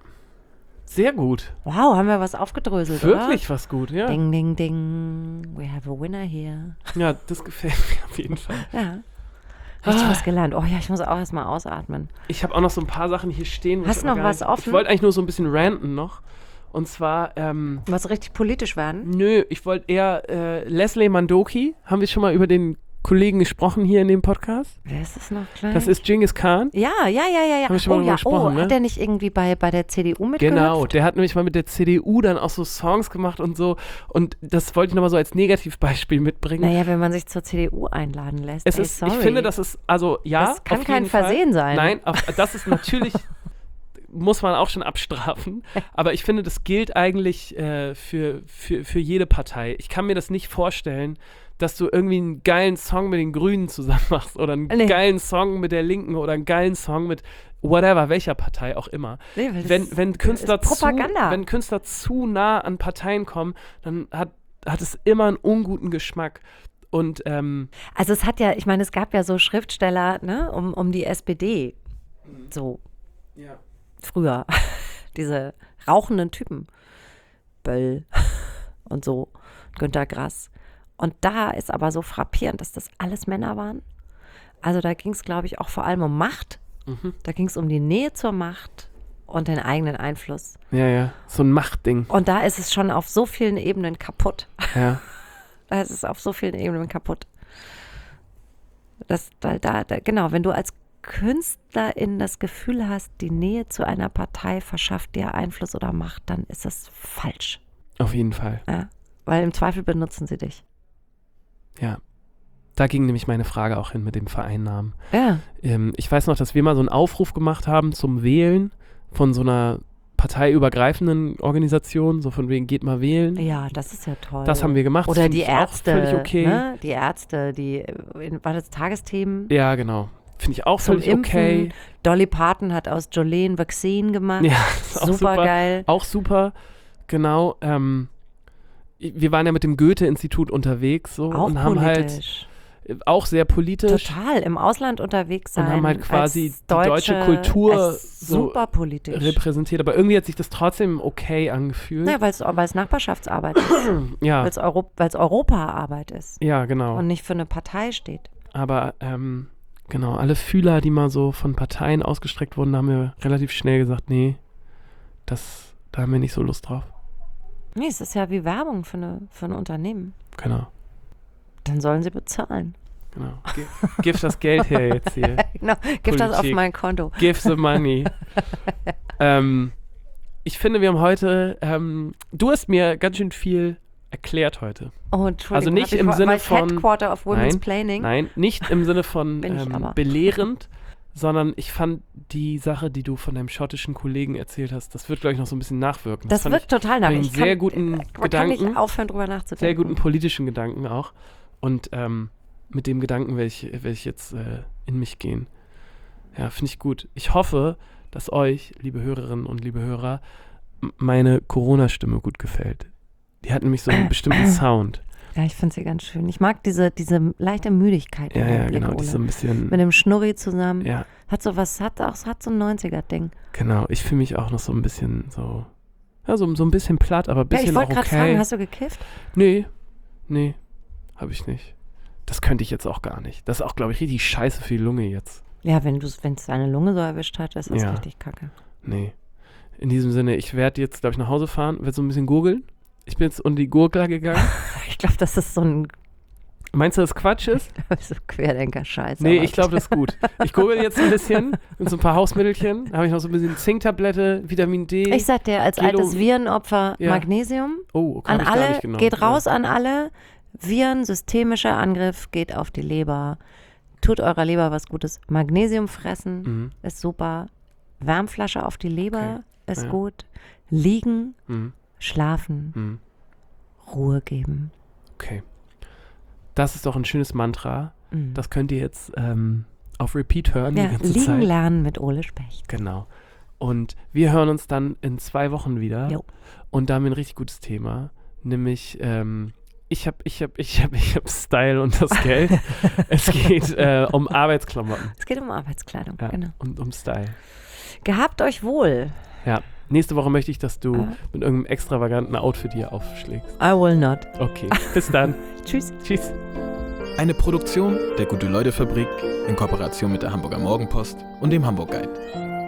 [SPEAKER 2] Sehr gut.
[SPEAKER 1] Wow, haben wir was aufgedröselt,
[SPEAKER 2] Wirklich was gut, ja.
[SPEAKER 1] oder? Ding, ding, ding. We have a winner here.
[SPEAKER 2] Ja, das gefällt mir auf jeden Fall.
[SPEAKER 1] Ja. Richtig
[SPEAKER 2] Ah.
[SPEAKER 1] was gelernt. Oh ja, ich muss auch erstmal ausatmen.
[SPEAKER 2] Ich habe auch noch so ein paar Sachen hier stehen. wo
[SPEAKER 1] Hast
[SPEAKER 2] ich
[SPEAKER 1] du
[SPEAKER 2] aber
[SPEAKER 1] noch
[SPEAKER 2] gar
[SPEAKER 1] was
[SPEAKER 2] nicht-
[SPEAKER 1] offen?
[SPEAKER 2] Ich wollte eigentlich nur so ein bisschen ranten noch. Und zwar, ähm,
[SPEAKER 1] Was richtig politisch werden?
[SPEAKER 2] nö, ich wollte eher äh, Leslie Mandoki. Haben wir schon mal über den Kollegen gesprochen hier in dem Podcast?
[SPEAKER 1] Wer ist das noch gleich?
[SPEAKER 2] Das ist Genghis Khan.
[SPEAKER 1] ja, ja, ja, ja, ja.
[SPEAKER 2] Haben wir schon mal
[SPEAKER 1] oh
[SPEAKER 2] drüber
[SPEAKER 1] ja,
[SPEAKER 2] gesprochen,
[SPEAKER 1] oh,
[SPEAKER 2] ne?
[SPEAKER 1] hat der nicht irgendwie bei, bei der C D U mitgehört?
[SPEAKER 2] Genau, der hat nämlich mal mit der C D U dann auch so Songs gemacht und so. Und das wollte ich nochmal so als Negativbeispiel mitbringen.
[SPEAKER 1] Naja, wenn man sich zur C D U einladen lässt.
[SPEAKER 2] Es
[SPEAKER 1] ey,
[SPEAKER 2] ist,
[SPEAKER 1] sorry.
[SPEAKER 2] ich finde, das ist, also ja.
[SPEAKER 1] Das kann
[SPEAKER 2] auf
[SPEAKER 1] kein
[SPEAKER 2] jeden Fall.
[SPEAKER 1] Versehen sein.
[SPEAKER 2] Nein, auf, das ist natürlich, muss man auch schon abstrafen. Aber ich finde, das gilt eigentlich äh, für, für, für jede Partei. Ich kann mir das nicht vorstellen, dass du irgendwie einen geilen Song mit den Grünen zusammen machst oder einen
[SPEAKER 1] Nee.
[SPEAKER 2] geilen Song mit der Linken oder einen geilen Song mit whatever, welcher Partei auch immer.
[SPEAKER 1] Nee, weil das
[SPEAKER 2] Wenn, wenn, Künstler
[SPEAKER 1] ist Propaganda.
[SPEAKER 2] Zu, wenn Künstler zu nah an Parteien kommen, dann hat, hat es immer einen unguten Geschmack. Und ähm,
[SPEAKER 1] Also es hat ja, ich meine, es gab ja so Schriftsteller, ne, um, um die S P D, so
[SPEAKER 2] ja.
[SPEAKER 1] früher, diese rauchenden Typen, Böll und so, Günter Grass. Und da ist aber so frappierend, dass das alles Männer waren. Also da ging es, glaube ich, auch vor allem um Macht.
[SPEAKER 2] Mhm.
[SPEAKER 1] Da ging es um die Nähe zur Macht und den eigenen Einfluss.
[SPEAKER 2] Ja, ja, so ein Machtding.
[SPEAKER 1] Und da ist es schon auf so vielen Ebenen kaputt.
[SPEAKER 2] Ja.
[SPEAKER 1] Da ist es auf so vielen Ebenen kaputt. Das, da, da, da, genau, wenn du als Künstlerin das Gefühl hast, die Nähe zu einer Partei verschafft dir Einfluss oder Macht, dann ist das falsch.
[SPEAKER 2] Auf jeden Fall.
[SPEAKER 1] Ja? Weil im Zweifel benutzen sie dich.
[SPEAKER 2] Ja. Da ging nämlich meine Frage auch hin mit dem Vereinnahmen.
[SPEAKER 1] Ja.
[SPEAKER 2] Ähm, ich weiß noch, dass wir mal so einen Aufruf gemacht haben zum Wählen von so einer parteiübergreifenden Organisation, so von wegen geht mal wählen.
[SPEAKER 1] Ja, das ist ja toll.
[SPEAKER 2] Das haben wir gemacht. Das
[SPEAKER 1] Oder
[SPEAKER 2] finde
[SPEAKER 1] die
[SPEAKER 2] ich auch
[SPEAKER 1] Ärzte,
[SPEAKER 2] völlig okay.
[SPEAKER 1] ne? Die Ärzte, die, in, war das Tagesthemen?
[SPEAKER 2] Ja, genau. Finde ich auch
[SPEAKER 1] Zum
[SPEAKER 2] völlig
[SPEAKER 1] Impfen.
[SPEAKER 2] okay.
[SPEAKER 1] Dolly Parton hat aus Jolene Vaccine gemacht.
[SPEAKER 2] Ja, das ist auch
[SPEAKER 1] super,
[SPEAKER 2] super.
[SPEAKER 1] geil.
[SPEAKER 2] Auch super, genau. Ähm, wir waren ja mit dem Goethe-Institut unterwegs so,
[SPEAKER 1] Auch
[SPEAKER 2] und haben halt
[SPEAKER 1] politisch.
[SPEAKER 2] auch sehr politisch
[SPEAKER 1] Total, im Ausland unterwegs sein.
[SPEAKER 2] und haben halt quasi
[SPEAKER 1] als
[SPEAKER 2] die deutsche Kultur
[SPEAKER 1] als
[SPEAKER 2] so
[SPEAKER 1] super politisch.
[SPEAKER 2] repräsentiert. Aber irgendwie hat sich das trotzdem okay angefühlt.
[SPEAKER 1] Ja, weil es Nachbarschaftsarbeit ist,
[SPEAKER 2] ja,
[SPEAKER 1] weil es Euro, weil's Europaarbeit ist
[SPEAKER 2] ja, genau.
[SPEAKER 1] und nicht für eine Partei steht.
[SPEAKER 2] Aber ähm, genau, alle Fühler, die mal so von Parteien ausgestreckt wurden, da haben wir relativ schnell gesagt, nee, das, da haben wir nicht so Lust drauf.
[SPEAKER 1] Nee, es ist ja wie Werbung für, eine, für ein Unternehmen.
[SPEAKER 2] Genau,
[SPEAKER 1] Dann sollen sie bezahlen.
[SPEAKER 2] genau. Ge Gib das Geld her jetzt hier.
[SPEAKER 1] Genau, gib das auf
[SPEAKER 2] Politik.
[SPEAKER 1] mein Konto.
[SPEAKER 2] Give the money. ähm, ich finde, wir haben heute, ähm, du hast mir ganz schön viel erklärt heute.
[SPEAKER 1] Oh, Entschuldigung.
[SPEAKER 2] Also nicht
[SPEAKER 1] hab ich
[SPEAKER 2] im
[SPEAKER 1] mal-
[SPEAKER 2] Sinne
[SPEAKER 1] mal
[SPEAKER 2] von-
[SPEAKER 1] Headquarter of Women's
[SPEAKER 2] Nein,
[SPEAKER 1] Planning.
[SPEAKER 2] Nein, nicht im Sinne von
[SPEAKER 1] Bin ich
[SPEAKER 2] ähm,
[SPEAKER 1] aber.
[SPEAKER 2] belehrend, sondern ich fand die Sache, die du von deinem schottischen Kollegen erzählt hast, das wird, glaube ich, noch so ein bisschen nachwirken.
[SPEAKER 1] Das
[SPEAKER 2] fand
[SPEAKER 1] wirkt total nach.
[SPEAKER 2] fand ich
[SPEAKER 1] Ich
[SPEAKER 2] einen sehr
[SPEAKER 1] kann,
[SPEAKER 2] guten
[SPEAKER 1] man kann
[SPEAKER 2] Gedanken.
[SPEAKER 1] nicht aufhören, drüber nachzudenken.
[SPEAKER 2] Sehr guten politischen Gedanken auch. Und ähm, mit dem Gedanken werde ich, werde ich jetzt äh, in mich gehen. Ja, finde ich gut. Ich hoffe, dass euch, liebe Hörerinnen und liebe Hörer, m- meine Corona-Stimme gut gefällt. Die hat nämlich so einen bestimmten Sound.
[SPEAKER 1] Ja, ich finde sie ganz schön. Ich mag diese, diese leichte Müdigkeit.
[SPEAKER 2] Ja,
[SPEAKER 1] in
[SPEAKER 2] ja,
[SPEAKER 1] dem Blick,
[SPEAKER 2] genau. Die ist so
[SPEAKER 1] Ole.
[SPEAKER 2] ein bisschen.
[SPEAKER 1] Mit dem Schnurri zusammen.
[SPEAKER 2] Ja,
[SPEAKER 1] Hat so was, hat auch, hat so ein neunziger-Ding.
[SPEAKER 2] genau. Ich fühle mich auch noch so ein bisschen so. Ja, so, so ein bisschen platt, aber ein
[SPEAKER 1] Ja,
[SPEAKER 2] bisschen
[SPEAKER 1] ich
[SPEAKER 2] auch
[SPEAKER 1] wollte
[SPEAKER 2] okay.
[SPEAKER 1] gerade fragen, hast du gekifft?
[SPEAKER 2] Nee, nee, habe ich nicht. Das könnte ich jetzt auch gar nicht. Das ist auch, glaube ich, richtig scheiße für die Lunge jetzt.
[SPEAKER 1] Ja, wenn es deine Lunge so erwischt hat, ist das
[SPEAKER 2] Ja.
[SPEAKER 1] richtig kacke.
[SPEAKER 2] Nee. In diesem Sinne, ich werde jetzt, glaube ich, nach Hause fahren, werde so ein bisschen gurgeln. Ich bin jetzt unter die Gurgler gegangen.
[SPEAKER 1] Ich glaube, das ist so ein
[SPEAKER 2] Meinst du, dass Quatsch ist?
[SPEAKER 1] So Querdenker-Scheiße.
[SPEAKER 2] Nee,
[SPEAKER 1] aber-
[SPEAKER 2] ich glaube, das ist gut. Ich google jetzt ein bisschen mit so ein paar Hausmittelchen. Da habe ich noch so ein bisschen Zinktablette, Vitamin D.
[SPEAKER 1] Ich sag dir, als
[SPEAKER 2] Kilo-
[SPEAKER 1] altes Virenopfer
[SPEAKER 2] Ja.
[SPEAKER 1] Magnesium.
[SPEAKER 2] oh, okay,
[SPEAKER 1] An
[SPEAKER 2] hab ich gar
[SPEAKER 1] alle,
[SPEAKER 2] nicht genommen.
[SPEAKER 1] geht raus
[SPEAKER 2] Ja.
[SPEAKER 1] an alle. Viren, systemischer Angriff, geht auf die Leber. Tut eurer Leber was Gutes. Magnesium fressen
[SPEAKER 2] Mhm.
[SPEAKER 1] ist super. Wärmflasche auf die Leber ist
[SPEAKER 2] Ja.
[SPEAKER 1] gut. Liegen,
[SPEAKER 2] Mhm.
[SPEAKER 1] schlafen,
[SPEAKER 2] Mhm.
[SPEAKER 1] Ruhe geben.
[SPEAKER 2] Okay. Das ist doch ein schönes Mantra.
[SPEAKER 1] Mhm.
[SPEAKER 2] Das könnt ihr jetzt ähm, auf Repeat hören
[SPEAKER 1] ja,
[SPEAKER 2] die ganze
[SPEAKER 1] liegen
[SPEAKER 2] Zeit.
[SPEAKER 1] lernen mit Ole Specht.
[SPEAKER 2] Genau. Und wir hören uns dann in zwei Wochen wieder.
[SPEAKER 1] Jo.
[SPEAKER 2] Und da haben wir ein richtig gutes Thema. Nämlich, ähm, ich habe ich hab, ich hab, ich hab Style und das Geld. Es geht äh, um Arbeitsklamotten.
[SPEAKER 1] Es geht um Arbeitskleidung,
[SPEAKER 2] Ja,
[SPEAKER 1] genau.
[SPEAKER 2] und um Style.
[SPEAKER 1] Gehabt euch wohl.
[SPEAKER 2] Ja. Nächste Woche möchte ich, dass du
[SPEAKER 1] Ah.
[SPEAKER 2] mit irgendeinem extravaganten Outfit hier aufschlägst.
[SPEAKER 1] I will not.
[SPEAKER 2] Okay. Bis dann.
[SPEAKER 1] Tschüss.
[SPEAKER 2] Tschüss.
[SPEAKER 3] Eine Produktion der Gute-Leute-Fabrik in Kooperation mit der Hamburger Morgenpost und dem Hamburg Guide.